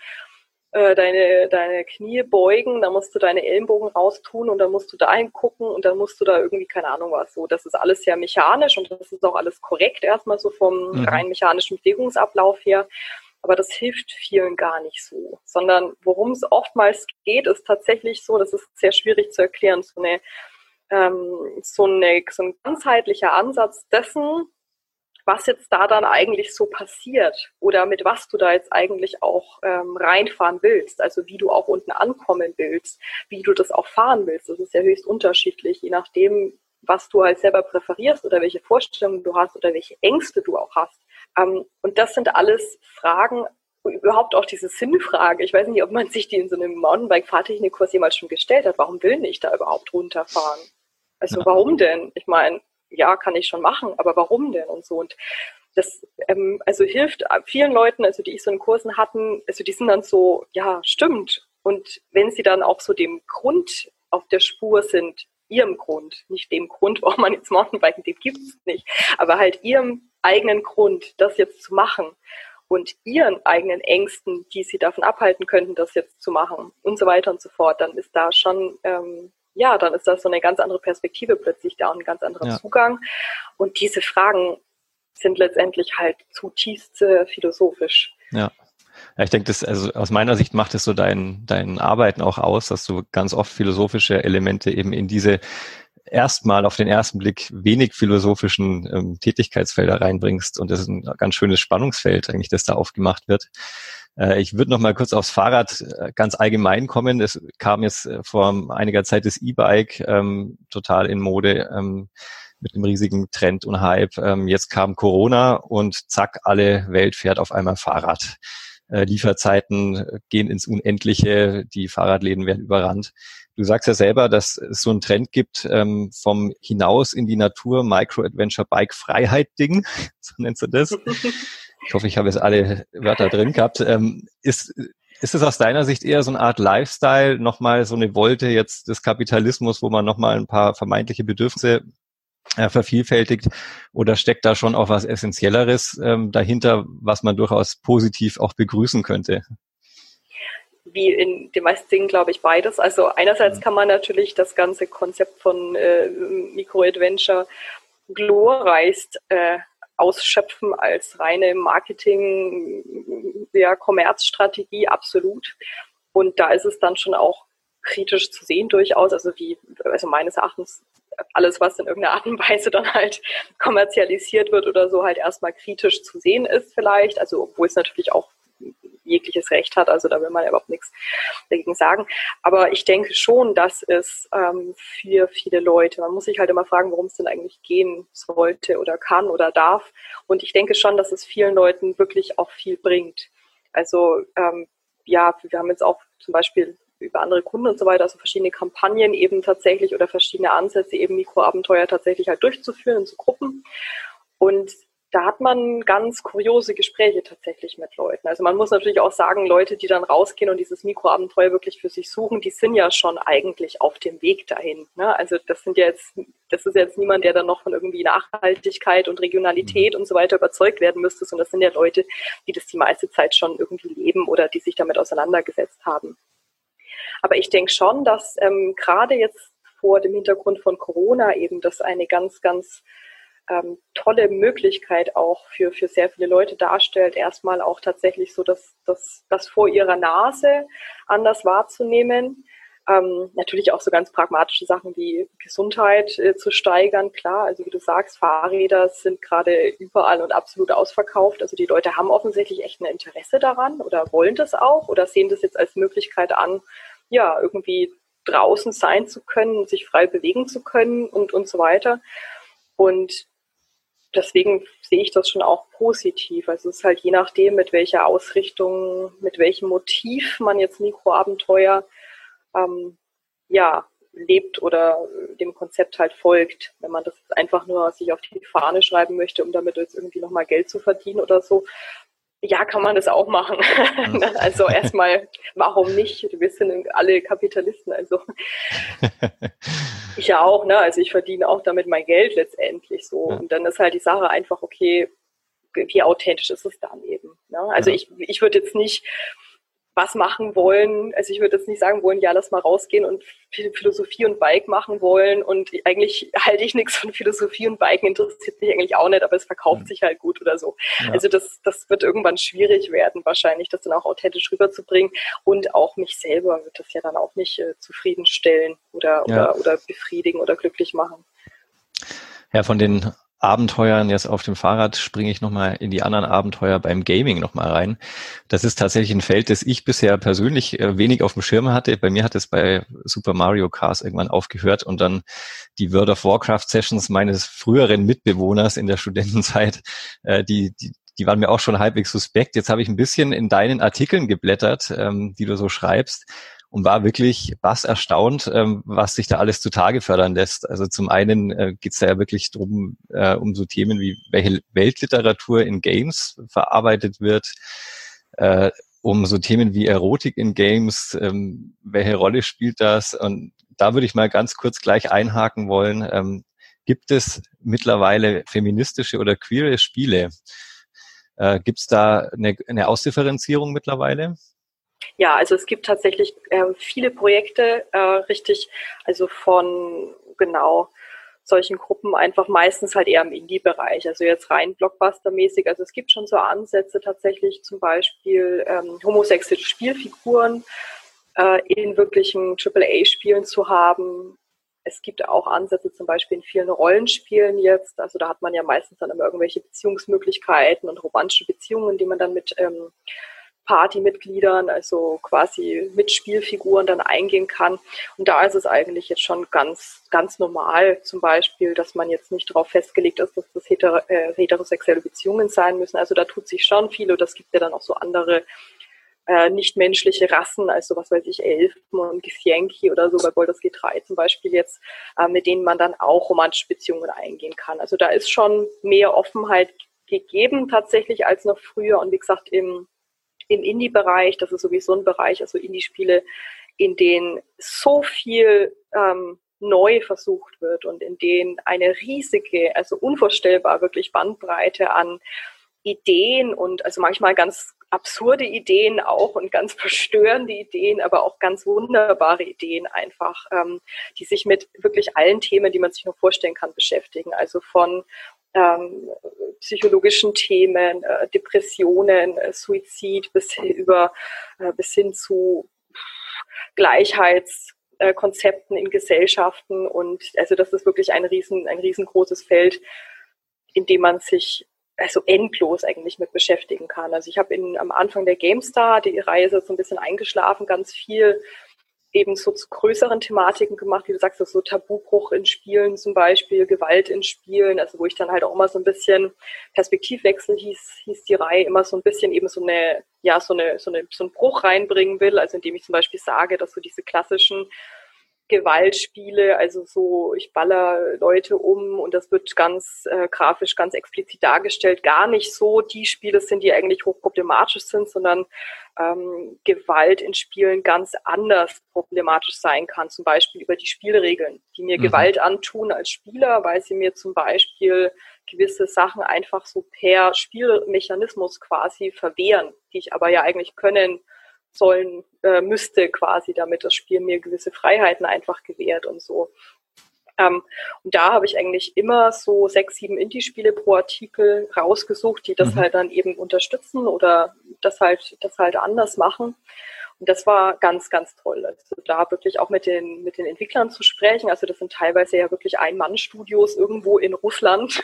Deine, deine Knie beugen, dann musst du deine Ellenbogen raustun und dann musst du dahin gucken und dann musst du da irgendwie, keine Ahnung was, so. Das ist alles sehr mechanisch und das ist auch alles korrekt erstmal so vom mhm. rein mechanischen Bewegungsablauf her. Aber das hilft vielen gar nicht so, sondern worum es oftmals geht, ist tatsächlich so, das ist sehr schwierig zu erklären, so eine, ähm, so eine, so ein ganzheitlicher Ansatz dessen, was jetzt da dann eigentlich so passiert oder mit was du da jetzt eigentlich auch ähm, reinfahren willst, also wie du auch unten ankommen willst, wie du das auch fahren willst. Das ist ja höchst unterschiedlich, je nachdem, was du halt selber präferierst oder welche Vorstellungen du hast oder welche Ängste du auch hast. Ähm, und das sind alles Fragen, überhaupt auch diese Sinnfrage. Ich weiß nicht, ob man sich die in so einem Mountainbike-Fahrtechnikkurs jemals schon gestellt hat. Warum will ich da überhaupt runterfahren? Also ja. Warum denn? Ich meine, ja, kann ich schon machen, aber warum denn und so? Und das ähm, also hilft vielen Leuten, also die ich so in Kursen hatten, also die sind dann so, ja, stimmt. Und wenn sie dann auch so dem Grund auf der Spur sind, ihrem Grund, nicht dem Grund, warum man jetzt Mountainbiken, den gibt es nicht, aber halt ihrem eigenen Grund, das jetzt zu machen und ihren eigenen Ängsten, die sie davon abhalten könnten, das jetzt zu machen und so weiter und so fort, dann ist da schon, ähm, ja, dann ist da so eine ganz andere Perspektive plötzlich da und ein ganz anderer ja. Zugang. Und diese Fragen sind letztendlich halt zutiefst äh, philosophisch. Ja. Ja, ich denke, das, also aus meiner Sicht macht es so dein, dein Arbeiten auch aus, dass du ganz oft philosophische Elemente eben in diese erstmal auf den ersten Blick wenig philosophischen ähm, Tätigkeitsfelder reinbringst. Und das ist ein ganz schönes Spannungsfeld eigentlich, das da aufgemacht wird. Äh, ich würde noch mal kurz aufs Fahrrad äh, ganz allgemein kommen. Es kam jetzt äh, vor einiger Zeit das E-Bike ähm, total in Mode, ähm, mit einem riesigen Trend und Hype. Ähm, jetzt kam Corona und zack, alle Welt fährt auf einmal Fahrrad. Äh, Lieferzeiten gehen ins Unendliche, die Fahrradläden werden überrannt. Du sagst ja selber, dass es so einen Trend gibt ähm, vom Hinaus in die Natur, Micro-Adventure-Bike-Freiheit-Ding, so nennst du das. Ich hoffe, ich habe jetzt alle Wörter drin gehabt. Ähm, ist ist es aus deiner Sicht eher so eine Art Lifestyle, nochmal so eine Wolte jetzt des Kapitalismus, wo man nochmal ein paar vermeintliche Bedürfnisse äh, vervielfältigt, oder steckt da schon auch was Essentielleres ähm, dahinter, was man durchaus positiv auch begrüßen könnte? Wie in den meisten Dingen, glaube ich, beides. Also einerseits kann man natürlich das ganze Konzept von äh, Micro-Adventure glorreichst äh, ausschöpfen als reine Marketing, ja, Kommerzstrategie, absolut. Und da ist es dann schon auch kritisch zu sehen durchaus, also wie, also meines Erachtens alles, was in irgendeiner Art und Weise dann halt kommerzialisiert wird oder so, halt erstmal kritisch zu sehen ist vielleicht, also obwohl es natürlich auch jegliches Recht hat, also da will man ja überhaupt nichts dagegen sagen. Aber ich denke schon, dass es ähm, für viele Leute, man muss sich halt immer fragen, worum es denn eigentlich gehen sollte oder kann oder darf. Und ich denke schon, dass es vielen Leuten wirklich auch viel bringt. Also ähm, ja, wir haben jetzt auch zum Beispiel über andere Kunden und so weiter, also verschiedene Kampagnen eben tatsächlich oder verschiedene Ansätze, eben Mikroabenteuer tatsächlich halt durchzuführen in so Gruppen. Und da hat man ganz kuriose Gespräche tatsächlich mit Leuten. Also man muss natürlich auch sagen, Leute, die dann rausgehen und dieses Mikroabenteuer wirklich für sich suchen, die sind ja schon eigentlich auf dem Weg dahin. Ne? Also das sind ja jetzt, das ist jetzt niemand, der dann noch von irgendwie Nachhaltigkeit und Regionalität und so weiter überzeugt werden müsste, sondern das sind ja Leute, die das die meiste Zeit schon irgendwie leben oder die sich damit auseinandergesetzt haben. Aber ich denke schon, dass ähm, gerade jetzt vor dem Hintergrund von Corona eben das eine ganz, ganz Ähm, tolle Möglichkeit auch für, für sehr viele Leute darstellt, erstmal auch tatsächlich so das, das, das vor ihrer Nase anders wahrzunehmen. Ähm, natürlich auch so ganz pragmatische Sachen wie Gesundheit äh, zu steigern, klar. Also wie du sagst, Fahrräder sind gerade überall und absolut ausverkauft. Also die Leute haben offensichtlich echt ein Interesse daran oder wollen das auch oder sehen das jetzt als Möglichkeit an, ja, irgendwie draußen sein zu können, sich frei bewegen zu können und, und so weiter. Und deswegen sehe ich das schon auch positiv. Also es ist halt je nachdem, mit welcher Ausrichtung, mit welchem Motiv man jetzt Mikroabenteuer ähm, ja, lebt oder dem Konzept halt folgt. Wenn man das jetzt einfach nur sich auf die Fahne schreiben möchte, um damit jetzt irgendwie nochmal Geld zu verdienen oder so, ja, kann man das auch machen. Also erstmal, warum nicht? Wir sind alle Kapitalisten, also ich ja auch, ne? Also ich verdiene auch damit mein Geld letztendlich so. Ja. Und dann ist halt die Sache einfach, okay, wie authentisch ist es dann eben? Ne? Also ja. ich, ich würde jetzt nicht was machen wollen, also ich würde jetzt nicht sagen wollen, ja, lass mal rausgehen und Philosophie und Bike machen wollen und eigentlich halte ich nichts von Philosophie und Biken, interessiert mich eigentlich auch nicht, aber es verkauft mhm. sich halt gut oder so. Ja. Also das, das wird irgendwann schwierig werden wahrscheinlich, das dann auch authentisch rüberzubringen und auch mich selber wird das ja dann auch nicht äh, zufriedenstellen oder, ja. oder, oder befriedigen oder glücklich machen. Ja, von den Abenteuern jetzt auf dem Fahrrad springe ich nochmal in die anderen Abenteuer beim Gaming nochmal rein. Das ist tatsächlich ein Feld, das ich bisher persönlich wenig auf dem Schirm hatte. Bei mir hat es bei Super Mario Kart irgendwann aufgehört und dann die World of Warcraft Sessions meines früheren Mitbewohners in der Studentenzeit, die, die, die waren mir auch schon halbwegs suspekt. Jetzt habe ich ein bisschen in deinen Artikeln geblättert, ähm, die du so schreibst, und war wirklich was erstaunt, ähm, was sich da alles zutage fördern lässt. Also zum einen äh, geht es da ja wirklich drum, äh, um so Themen wie, welche Weltliteratur in Games verarbeitet wird, äh, um so Themen wie Erotik in Games, ähm, welche Rolle spielt das? Und da würde ich mal ganz kurz gleich einhaken wollen. Ähm, gibt es mittlerweile feministische oder queere Spiele? Äh, gibt es da eine, eine Ausdifferenzierung mittlerweile? Ja, also es gibt tatsächlich äh, viele Projekte, äh, richtig, also von genau solchen Gruppen einfach meistens halt eher im Indie-Bereich, also jetzt rein Blockbuster-mäßig. Also es gibt schon so Ansätze tatsächlich, zum Beispiel ähm, homosexuelle Spielfiguren äh, in wirklichen Triple A-Spielen zu haben. Es gibt auch Ansätze zum Beispiel in vielen Rollenspielen jetzt. Also da hat man ja meistens dann immer irgendwelche Beziehungsmöglichkeiten und romantische Beziehungen, die man dann mit ähm, Partymitgliedern, also quasi mit Spielfiguren dann eingehen kann. Und da ist es eigentlich jetzt schon ganz, ganz normal zum Beispiel, dass man jetzt nicht darauf festgelegt ist, dass das heter, äh, heterosexuelle Beziehungen sein müssen. Also da tut sich schon viel und das gibt ja dann auch so andere äh, nichtmenschliche Rassen, also was weiß ich, Elfen und Githyanki oder so bei Baldur's Gate drei zum Beispiel jetzt, äh, mit denen man dann auch romantische Beziehungen eingehen kann. Also da ist schon mehr Offenheit gegeben tatsächlich als noch früher und wie gesagt im im Indie-Bereich, das ist sowieso ein Bereich, also Indie-Spiele, in denen so viel ähm, neu versucht wird und in denen eine riesige, also unvorstellbar wirklich Bandbreite an Ideen und also manchmal ganz absurde Ideen auch und ganz verstörende Ideen, aber auch ganz wunderbare Ideen einfach, ähm, die sich mit wirklich allen Themen, die man sich nur vorstellen kann, beschäftigen. Also von Ähm, psychologischen Themen, äh, Depressionen, äh, Suizid bis über äh, bis hin zu Gleichheitskonzepten äh, in Gesellschaften und also das ist wirklich ein riesen ein riesengroßes Feld, in dem man sich also endlos eigentlich mit beschäftigen kann. Also ich habe in am Anfang der GameStar, die Reihe ist so ein bisschen eingeschlafen, ganz viel eben so zu größeren Thematiken gemacht, wie du sagst, so Tabubruch in Spielen zum Beispiel, Gewalt in Spielen, also wo ich dann halt auch immer so ein bisschen Perspektivwechsel hieß, hieß die Reihe immer so ein bisschen eben so eine, ja, so eine, so eine, so einen Bruch reinbringen will, also indem ich zum Beispiel sage, dass so diese klassischen Gewaltspiele, also so, ich baller Leute um und das wird ganz äh, grafisch, ganz explizit dargestellt, gar nicht so die Spiele sind, die eigentlich hochproblematisch sind, sondern ähm, Gewalt in Spielen ganz anders problematisch sein kann, zum Beispiel über die Spielregeln, die mir mhm. Gewalt antun als Spieler, weil sie mir zum Beispiel gewisse Sachen einfach so per Spielmechanismus quasi verwehren, die ich aber ja eigentlich können sollen, äh, müsste quasi, damit das Spiel mir gewisse Freiheiten einfach gewährt und so. Ähm, und da habe ich eigentlich immer so sechs, sieben Indie-Spiele pro Artikel rausgesucht, die das mhm. halt dann eben unterstützen oder das halt, das halt anders machen. Und das war ganz, ganz toll. Also da wirklich auch mit den, mit den Entwicklern zu sprechen. Also das sind teilweise ja wirklich Ein-Mann-Studios irgendwo in Russland.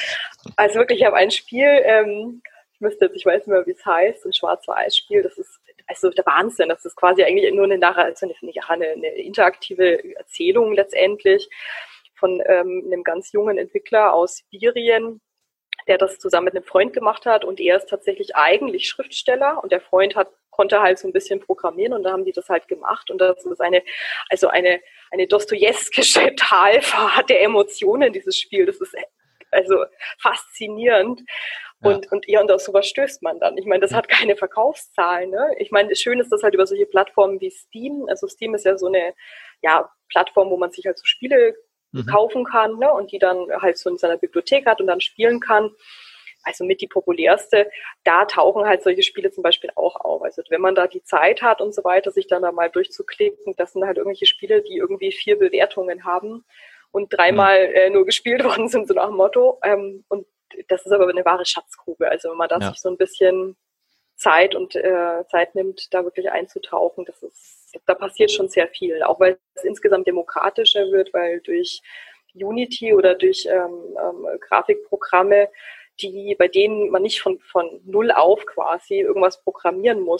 Also wirklich, ich habe ein Spiel, ähm, ich müsste jetzt, ich weiß nicht mehr, wie es heißt, ein Schwarz-Weiß-Spiel, das ist also der Wahnsinn. Das ist quasi eigentlich nur eine, also eine, eine, eine interaktive Erzählung letztendlich von ähm, einem ganz jungen Entwickler aus Sibirien, der das zusammen mit einem Freund gemacht hat und er ist tatsächlich eigentlich Schriftsteller und der Freund hat konnte halt so ein bisschen programmieren und da haben die das halt gemacht und das ist eine, also eine, eine dostojewskische Talfahrt der Emotionen, dieses Spiel. Das ist also faszinierend. Und, ja. und ja, und auf sowas stößt man dann. Ich meine, das hat keine Verkaufszahlen. Ne? Ich meine, schön ist das halt über solche Plattformen wie Steam. Also Steam ist ja so eine ja, Plattform, wo man sich halt so Spiele mhm. kaufen kann, ne? Und die dann halt so in seiner Bibliothek hat und dann spielen kann. Also mit die populärste. Da tauchen halt solche Spiele zum Beispiel auch auf. Also wenn man da die Zeit hat und so weiter, sich dann da mal durchzuklicken, das sind halt irgendwelche Spiele, die irgendwie vier Bewertungen haben und dreimal mhm. äh, nur gespielt worden sind, so nach dem Motto. Ähm, und das ist aber eine wahre Schatzgrube. Also wenn man da ja. sich so ein bisschen Zeit und äh, Zeit nimmt, da wirklich einzutauchen, das ist, da passiert schon sehr viel. Auch weil es insgesamt demokratischer wird, weil durch Unity oder durch ähm, ähm, Grafikprogramme, die, bei denen man nicht von, von null auf quasi irgendwas programmieren muss,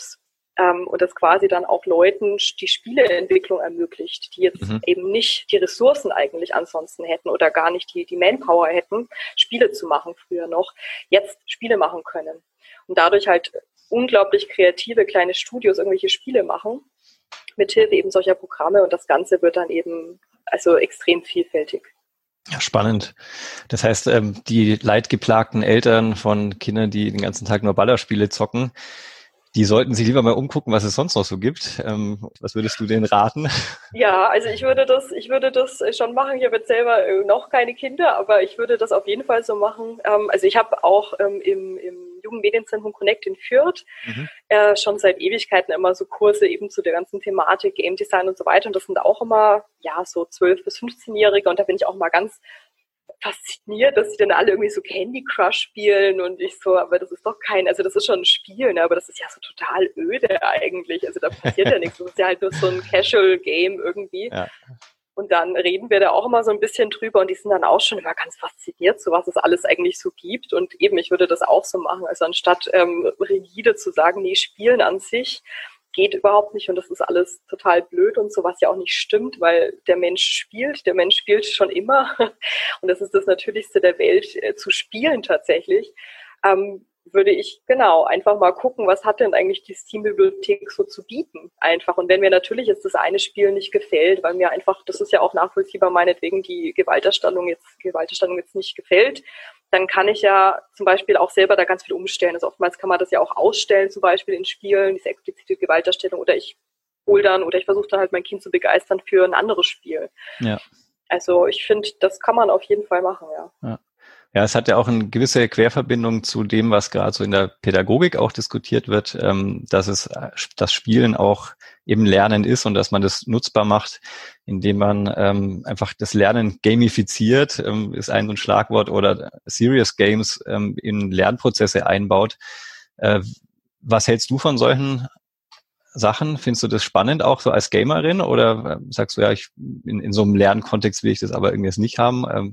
Ähm, und das quasi dann auch Leuten die Spieleentwicklung ermöglicht, die jetzt Mhm. eben nicht die Ressourcen eigentlich ansonsten hätten oder gar nicht die, die Manpower hätten, Spiele zu machen früher noch, jetzt Spiele machen können. Und dadurch halt unglaublich kreative kleine Studios irgendwelche Spiele machen, mithilfe eben solcher Programme, und das Ganze wird dann eben also extrem vielfältig. Ja, spannend. Das heißt, ähm, die leidgeplagten Eltern von Kindern, die den ganzen Tag nur Ballerspiele zocken, die sollten sich lieber mal umgucken, was es sonst noch so gibt. Ähm, was würdest du denen raten? Ja, also ich würde das, ich würde das schon machen. Ich habe jetzt selber äh, noch keine Kinder, aber ich würde das auf jeden Fall so machen. Ähm, also ich habe auch ähm, im, im Jugendmedienzentrum Connect in Fürth Mhm. äh, schon seit Ewigkeiten immer so Kurse eben zu der ganzen Thematik Game Design und so weiter. Und das sind auch immer ja so zwölf- bis fünfzehnjährige, und da bin ich auch mal ganz fasziniert, dass sie dann alle irgendwie so Candy Crush spielen, und ich so, aber das ist doch kein, also das ist schon ein Spiel, ne, aber das ist ja so total öde eigentlich, also da passiert ja nichts, das ist ja halt nur so ein Casual Game irgendwie. Ja. Und dann reden wir da auch immer so ein bisschen drüber, und die sind dann auch schon immer ganz fasziniert, so was es alles eigentlich so gibt. Und eben, ich würde das auch so machen, also anstatt ähm, rigide zu sagen, nee, Spielen an sich geht überhaupt nicht und das ist alles total blöd und so, was ja auch nicht stimmt, weil der Mensch spielt, der Mensch spielt schon immer und das ist das Natürlichste der Welt, äh, zu spielen tatsächlich, ähm, würde ich genau einfach mal gucken, was hat denn eigentlich die Steam-Bibliothek so zu bieten einfach. Und wenn mir natürlich jetzt das eine Spiel nicht gefällt, weil mir einfach, das ist ja auch nachvollziehbar, meinetwegen die Gewalterstattung jetzt, Gewalterstattung jetzt nicht gefällt, dann kann ich ja zum Beispiel auch selber da ganz viel umstellen. Also oftmals kann man das ja auch ausstellen, zum Beispiel in Spielen, diese explizite Gewalterstellung, oder ich hole dann oder ich versuche dann halt mein Kind zu begeistern für ein anderes Spiel. Ja. Also ich finde, das kann man auf jeden Fall machen, ja. Ja. Ja, es hat ja auch eine gewisse Querverbindung zu dem, was gerade so in der Pädagogik auch diskutiert wird, ähm, dass es das Spielen auch eben Lernen ist und dass man das nutzbar macht, indem man ähm, einfach das Lernen gamifiziert, ähm, ist ein so ein Schlagwort, oder Serious Games ähm, in Lernprozesse einbaut. Äh, was hältst du von solchen Sachen? Findest du das spannend auch so als Gamerin, oder äh, sagst du, ja, ich in, in so einem Lernkontext will ich das aber irgendwie jetzt nicht haben? Ähm,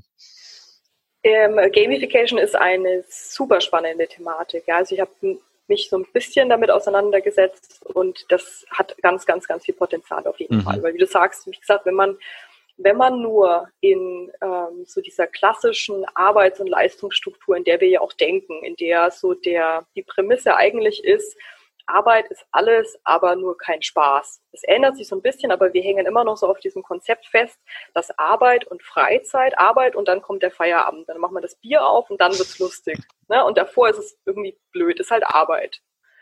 Ähm, Gamification ist eine super spannende Thematik. Ja. Also ich habe mich so ein bisschen damit auseinandergesetzt und das hat ganz, ganz, ganz viel Potenzial auf jeden Mhm. Fall. Weil wie du sagst, wie gesagt, wenn man, wenn man nur in ähm, so dieser klassischen Arbeits- und Leistungsstruktur, in der wir ja auch denken, in der so der die Prämisse eigentlich ist, Arbeit ist alles, aber nur kein Spaß. Es ändert sich so ein bisschen, aber wir hängen immer noch so auf diesem Konzept fest, dass Arbeit und Freizeit, Arbeit und dann kommt der Feierabend. Dann macht man das Bier auf und dann wird's lustig. Ne? Und davor ist es irgendwie blöd, ist halt Arbeit.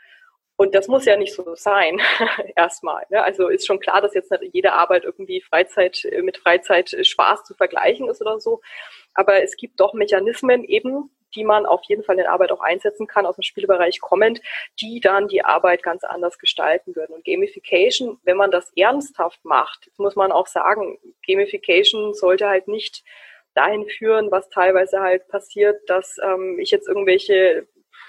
Und das muss ja nicht so sein, erstmal. Ne? Also ist schon klar, dass jetzt nicht jede Arbeit irgendwie Freizeit mit Freizeit Spaß zu vergleichen ist oder so. Aber es gibt doch Mechanismen eben, die man auf jeden Fall in der Arbeit auch einsetzen kann, aus dem Spielbereich kommend, die dann die Arbeit ganz anders gestalten würden. Und Gamification, wenn man das ernsthaft macht, muss man auch sagen, Gamification sollte halt nicht dahin führen, was teilweise halt passiert, dass ähm, ich jetzt irgendwelche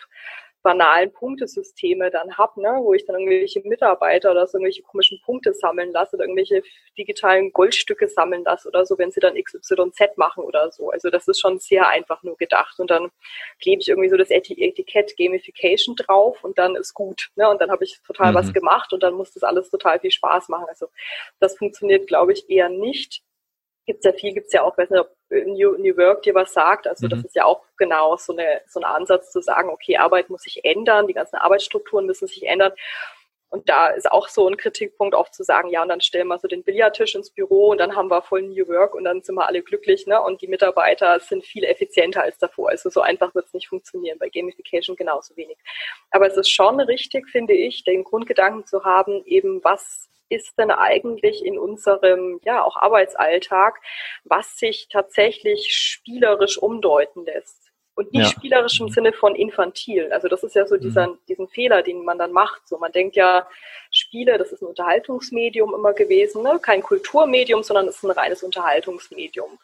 banalen Punktesysteme dann habe, ne, wo ich dann irgendwelche Mitarbeiter oder so irgendwelche komischen Punkte sammeln lasse oder irgendwelche digitalen Goldstücke sammeln lasse oder so, wenn sie dann X Y Z machen oder so. Also das ist schon sehr einfach nur gedacht und dann klebe ich irgendwie so das Etikett Gamification drauf und dann ist gut, ne, und dann habe ich total Mhm. was gemacht und dann muss das alles total viel Spaß machen. Also das funktioniert, glaube ich, eher nicht. Gibt's ja viel, gibt's ja auch, weiß nicht, ob New, New Work dir was sagt, also Mhm. das ist ja auch genau so eine so ein Ansatz zu sagen, okay, Arbeit muss sich ändern, die ganzen Arbeitsstrukturen müssen sich ändern und da ist auch so ein Kritikpunkt oft zu sagen, ja, und dann stellen wir so den Billardtisch ins Büro und dann haben wir voll New Work und dann sind wir alle glücklich, ne, und die Mitarbeiter sind viel effizienter als davor, also so einfach wird's nicht funktionieren, bei Gamification genauso wenig. Aber es ist schon richtig, finde ich, den Grundgedanken zu haben, eben was ist denn eigentlich in unserem, ja, auch Arbeitsalltag, was sich tatsächlich spielerisch umdeuten lässt. Und nicht Ja. spielerisch im Sinne von infantil. Also das ist ja so dieser, Mhm. diesen Fehler, den man dann macht. So, man denkt ja, Spiele, das ist ein Unterhaltungsmedium immer gewesen, ne? Kein Kulturmedium, sondern es ist ein reines Unterhaltungsmedium.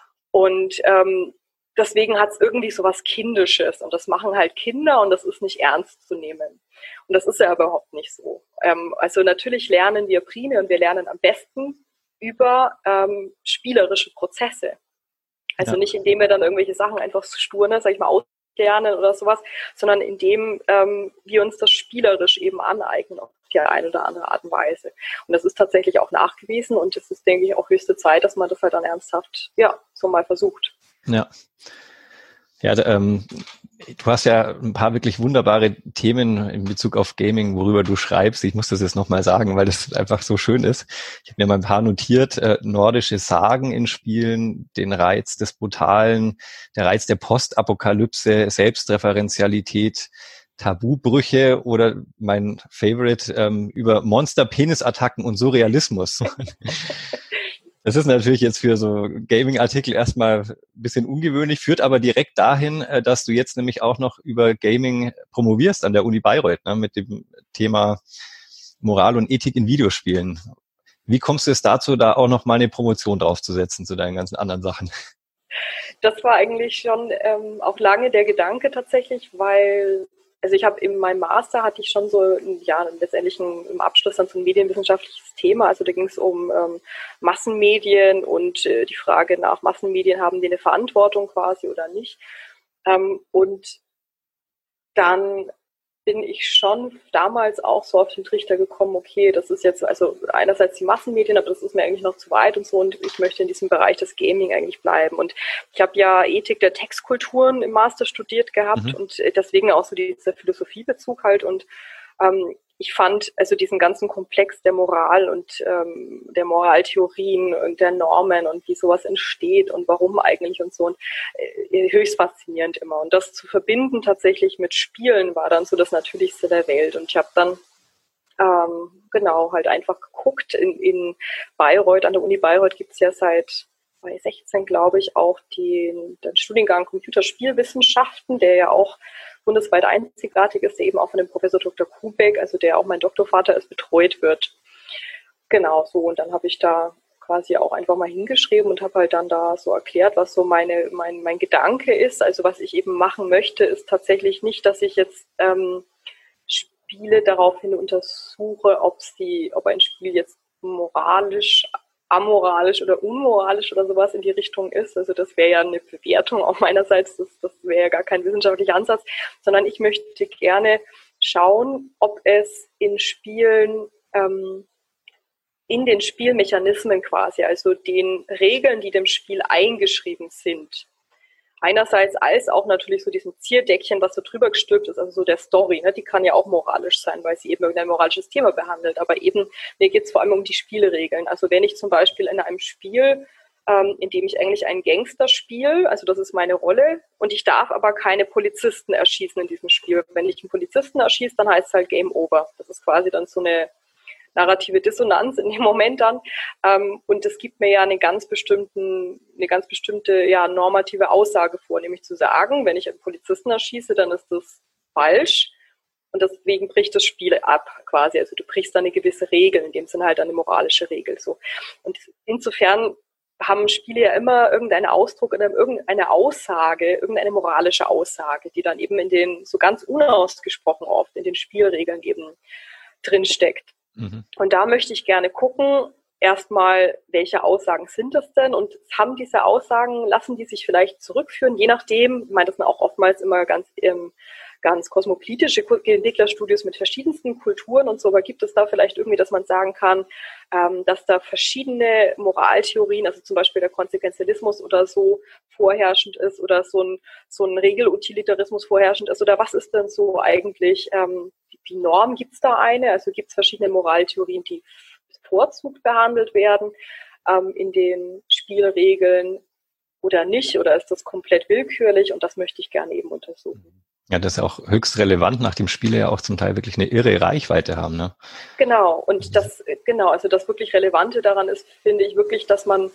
Und ähm, deswegen hat es irgendwie so was Kindisches und das machen halt Kinder und das ist nicht ernst zu nehmen. Und das ist ja überhaupt nicht so. Ähm, also natürlich lernen wir primär und wir lernen am besten über ähm, spielerische Prozesse. Also Ja. nicht indem wir dann irgendwelche Sachen einfach stur, ne, sag ich mal, auslernen oder sowas, sondern indem ähm, wir uns das spielerisch eben aneignen, auf die eine oder andere Art und Weise. Und das ist tatsächlich auch nachgewiesen und es ist, denke ich, auch höchste Zeit, dass man das halt dann ernsthaft, ja, so mal versucht. Ja. Ja, ähm, du hast ja ein paar wirklich wunderbare Themen in Bezug auf Gaming, worüber du schreibst. Ich muss das jetzt nochmal sagen, weil das einfach so schön ist. Ich habe mir mal ein paar notiert. Äh, nordische Sagen in Spielen, den Reiz des Brutalen, der Reiz der Postapokalypse, Selbstreferenzialität, Tabubrüche oder mein Favorite ähm, über Monster-Penis-Attacken und Surrealismus. Das ist natürlich jetzt für so Gaming-Artikel erstmal ein bisschen ungewöhnlich, führt aber direkt dahin, dass du jetzt nämlich auch noch über Gaming promovierst an der Uni Bayreuth, ne, mit dem Thema Moral und Ethik in Videospielen. Wie kommst du es dazu, da auch noch mal eine Promotion draufzusetzen zu deinen ganzen anderen Sachen? Das war eigentlich schon ähm, auch lange der Gedanke tatsächlich, weil also ich habe in meinem Master hatte ich schon so, ja, letztendlich ein, im Abschluss dann so ein medienwissenschaftliches Thema. Also da ging es um ähm, Massenmedien und äh, die Frage nach Massenmedien, haben die eine Verantwortung quasi oder nicht. Ähm, und dann bin ich schon damals auch so auf den Trichter gekommen, okay, das ist jetzt also einerseits die Massenmedien, aber das ist mir eigentlich noch zu weit und so und ich möchte in diesem Bereich des Gaming eigentlich bleiben. Und ich habe ja Ethik der Textkulturen im Master studiert gehabt mhm. und deswegen auch so dieser Philosophiebezug halt und ähm, ich fand also diesen ganzen Komplex der Moral und ähm, der Moraltheorien und der Normen und wie sowas entsteht und warum eigentlich und so und äh, höchst faszinierend immer. Und das zu verbinden tatsächlich mit Spielen war dann so das Natürlichste der Welt. Und ich habe dann ähm, genau halt einfach geguckt, in, in Bayreuth, an der Uni Bayreuth gibt es ja seit zwanzig sechzehn, glaube ich, auch den, den Studiengang Computerspielwissenschaften, der ja auch bundesweit einzigartig ist, der eben auch von dem Professor Doktor Kubeck, also der auch mein Doktorvater ist, betreut wird. Genau, so. Und dann habe ich da quasi auch einfach mal hingeschrieben und habe halt dann da so erklärt, was so meine, mein, mein Gedanke ist. Also was ich eben machen möchte, ist tatsächlich nicht, dass ich jetzt ähm, Spiele daraufhin untersuche, ob sie, ob ein Spiel jetzt moralisch amoralisch oder unmoralisch oder sowas in die Richtung ist. Also das wäre ja eine Bewertung auch meinerseits, das, das wäre ja gar kein wissenschaftlicher Ansatz, sondern ich möchte gerne schauen, ob es in Spielen, ähm, in den Spielmechanismen quasi, also den Regeln, die dem Spiel eingeschrieben sind, einerseits als auch natürlich so diesem Zierdeckchen, was so drüber gestülpt ist, also so der Story, ne, die kann ja auch moralisch sein, weil sie eben irgendein moralisches Thema behandelt. Aber eben, mir geht es vor allem um die Spielregeln. Also wenn ich zum Beispiel in einem Spiel, ähm, in dem ich eigentlich einen Gangster spiele, also das ist meine Rolle, und ich darf aber keine Polizisten erschießen in diesem Spiel. Wenn ich einen Polizisten erschieße, dann heißt es halt Game Over. Das ist quasi dann so eine narrative Dissonanz in dem Moment dann. Ähm, und es gibt mir ja eine ganz bestimmten, eine ganz bestimmte ja, normative Aussage vor, nämlich zu sagen, wenn ich einen Polizisten erschieße, dann ist das falsch. Und deswegen bricht das Spiel ab quasi. Also du brichst da eine gewisse Regel, in dem Sinne halt eine moralische Regel. So. Und insofern haben Spiele ja immer irgendeinen Ausdruck oder irgendeine Aussage, irgendeine moralische Aussage, die dann eben in den, so ganz unausgesprochen oft, in den Spielregeln eben drinsteckt. Mhm. Und da möchte ich gerne gucken, erstmal, welche Aussagen sind das denn und haben diese Aussagen, lassen die sich vielleicht zurückführen, je nachdem, ich meine, das sind auch oftmals immer ganz, ähm, ganz kosmopolitische Entwicklerstudios mit verschiedensten Kulturen und so, aber gibt es da vielleicht irgendwie, dass man sagen kann, ähm, dass da verschiedene Moraltheorien, also zum Beispiel der Konsequenzialismus oder so vorherrschend ist oder so ein, so ein Regelutilitarismus vorherrschend ist oder was ist denn so eigentlich ähm, die Norm, gibt es da eine? Also gibt es verschiedene Moraltheorien, die bevorzugt behandelt werden ähm, in den Spielregeln oder nicht? Oder ist das komplett willkürlich? Und das möchte ich gerne eben untersuchen. Ja, das ist ja auch höchst relevant, nachdem Spiele ja auch zum Teil wirklich eine irre Reichweite haben, ne? Genau, und das, genau, also das wirklich Relevante daran ist, finde ich wirklich, dass man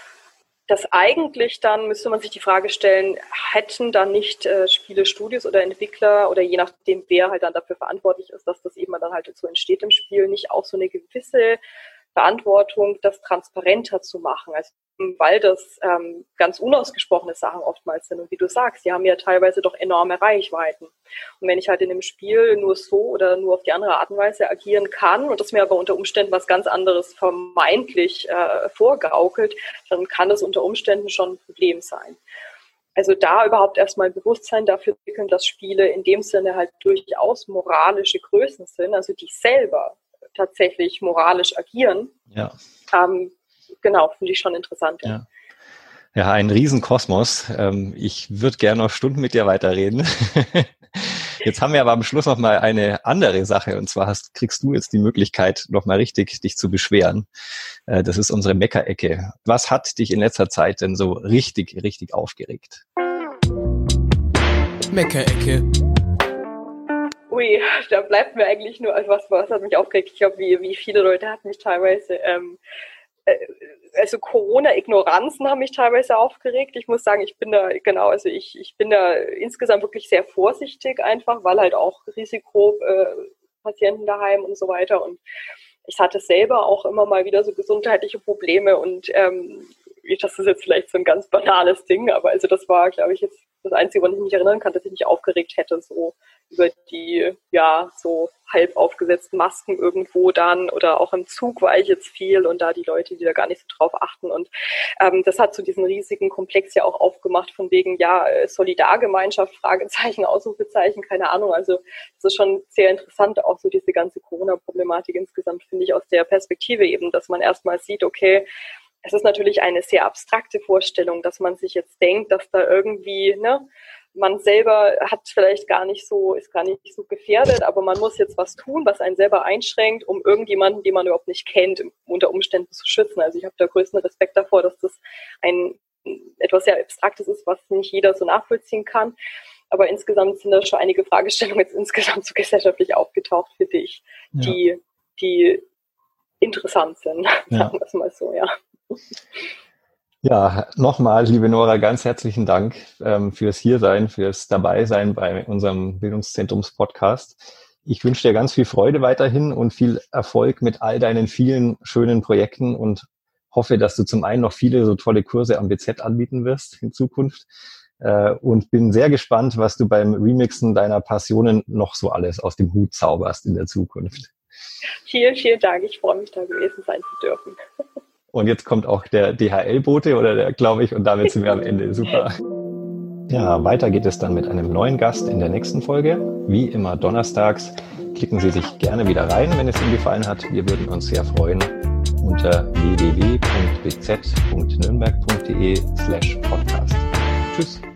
das eigentlich dann, müsste man sich die Frage stellen, hätten dann nicht äh, Spielestudios oder Entwickler oder je nachdem, wer halt dann dafür verantwortlich ist, dass das eben dann halt so entsteht im Spiel, nicht auch so eine gewisse Verantwortung, das transparenter zu machen. Also weil das ähm, ganz unausgesprochene Sachen oftmals sind. Und wie du sagst, die haben ja teilweise doch enorme Reichweiten. Und wenn ich halt in dem Spiel nur so oder nur auf die andere Art und Weise agieren kann und das mir aber unter Umständen was ganz anderes vermeintlich äh, vorgaukelt, dann kann das unter Umständen schon ein Problem sein. Also da überhaupt erstmal Bewusstsein dafür entwickeln, dass Spiele in dem Sinne halt durchaus moralische Größen sind, also die selber tatsächlich moralisch agieren. Ja. Ähm, genau, finde ich schon interessant. Ja. Ja. Ja, ein Riesenkosmos. Ich würde gerne noch Stunden mit dir weiterreden. Jetzt haben wir aber am Schluss noch mal eine andere Sache, und zwar hast, kriegst du jetzt die Möglichkeit, noch mal richtig dich zu beschweren. Das ist unsere Meckerecke. Was hat dich in letzter Zeit denn so richtig, richtig aufgeregt? Meckerecke. Ui, da bleibt mir eigentlich nur, also was, was hat mich aufgeregt? Ich glaube, wie, wie viele Leute hat mich teilweise... Ähm, Also Corona-Ignoranzen haben mich teilweise aufgeregt. Ich muss sagen, ich bin da, genau, also ich, ich bin da insgesamt wirklich sehr vorsichtig einfach, weil halt auch Risikopatienten äh, daheim und so weiter. Und ich hatte selber auch immer mal wieder so gesundheitliche Probleme und ähm, das ist jetzt vielleicht so ein ganz banales Ding, aber also das war, glaube ich, jetzt das Einzige, woran ich mich erinnern kann, dass ich mich aufgeregt hätte, so über die, ja, so halb aufgesetzten Masken irgendwo dann oder auch im Zug war ich jetzt viel und da die Leute, die da gar nicht so drauf achten und ähm, das hat so diesen riesigen Komplex ja auch aufgemacht von wegen, ja, Solidargemeinschaft, Fragezeichen, Ausrufezeichen, keine Ahnung, also das ist schon sehr interessant, auch so diese ganze Corona-Problematik insgesamt, finde ich, aus der Perspektive eben, dass man erstmal sieht, okay, es ist natürlich eine sehr abstrakte Vorstellung, dass man sich jetzt denkt, dass da irgendwie, ne, man selber hat vielleicht gar nicht so, ist gar nicht so gefährdet, aber man muss jetzt was tun, was einen selber einschränkt, um irgendjemanden, den man überhaupt nicht kennt, unter Umständen zu schützen. Also ich habe da größten Respekt davor, dass das ein etwas sehr Abstraktes ist, was nicht jeder so nachvollziehen kann. Aber insgesamt sind da schon einige Fragestellungen jetzt insgesamt so gesellschaftlich aufgetaucht, finde ich, ja. die, die interessant sind, ja. sagen wir es mal so, ja. Ja, nochmal, liebe Nora, ganz herzlichen Dank ähm, fürs Hiersein, fürs Dabeisein bei unserem Bildungszentrums-Podcast. Ich wünsche dir ganz viel Freude weiterhin und viel Erfolg mit all deinen vielen schönen Projekten und hoffe, dass du zum einen noch viele so tolle Kurse am B Z anbieten wirst in Zukunft äh, und bin sehr gespannt, was du beim Remixen deiner Passionen noch so alles aus dem Hut zauberst in der Zukunft. Vielen, vielen Dank. Ich freue mich, da gewesen sein zu dürfen. Und jetzt kommt auch der D H L-Bote, oder der, glaube ich, und damit sind wir am Ende. Super. Ja, weiter geht es dann mit einem neuen Gast in der nächsten Folge. Wie immer donnerstags. Klicken Sie sich gerne wieder rein, wenn es Ihnen gefallen hat. Wir würden uns sehr freuen unter w w w punkt b z punkt nürnberg punkt d e slash podcast. Tschüss.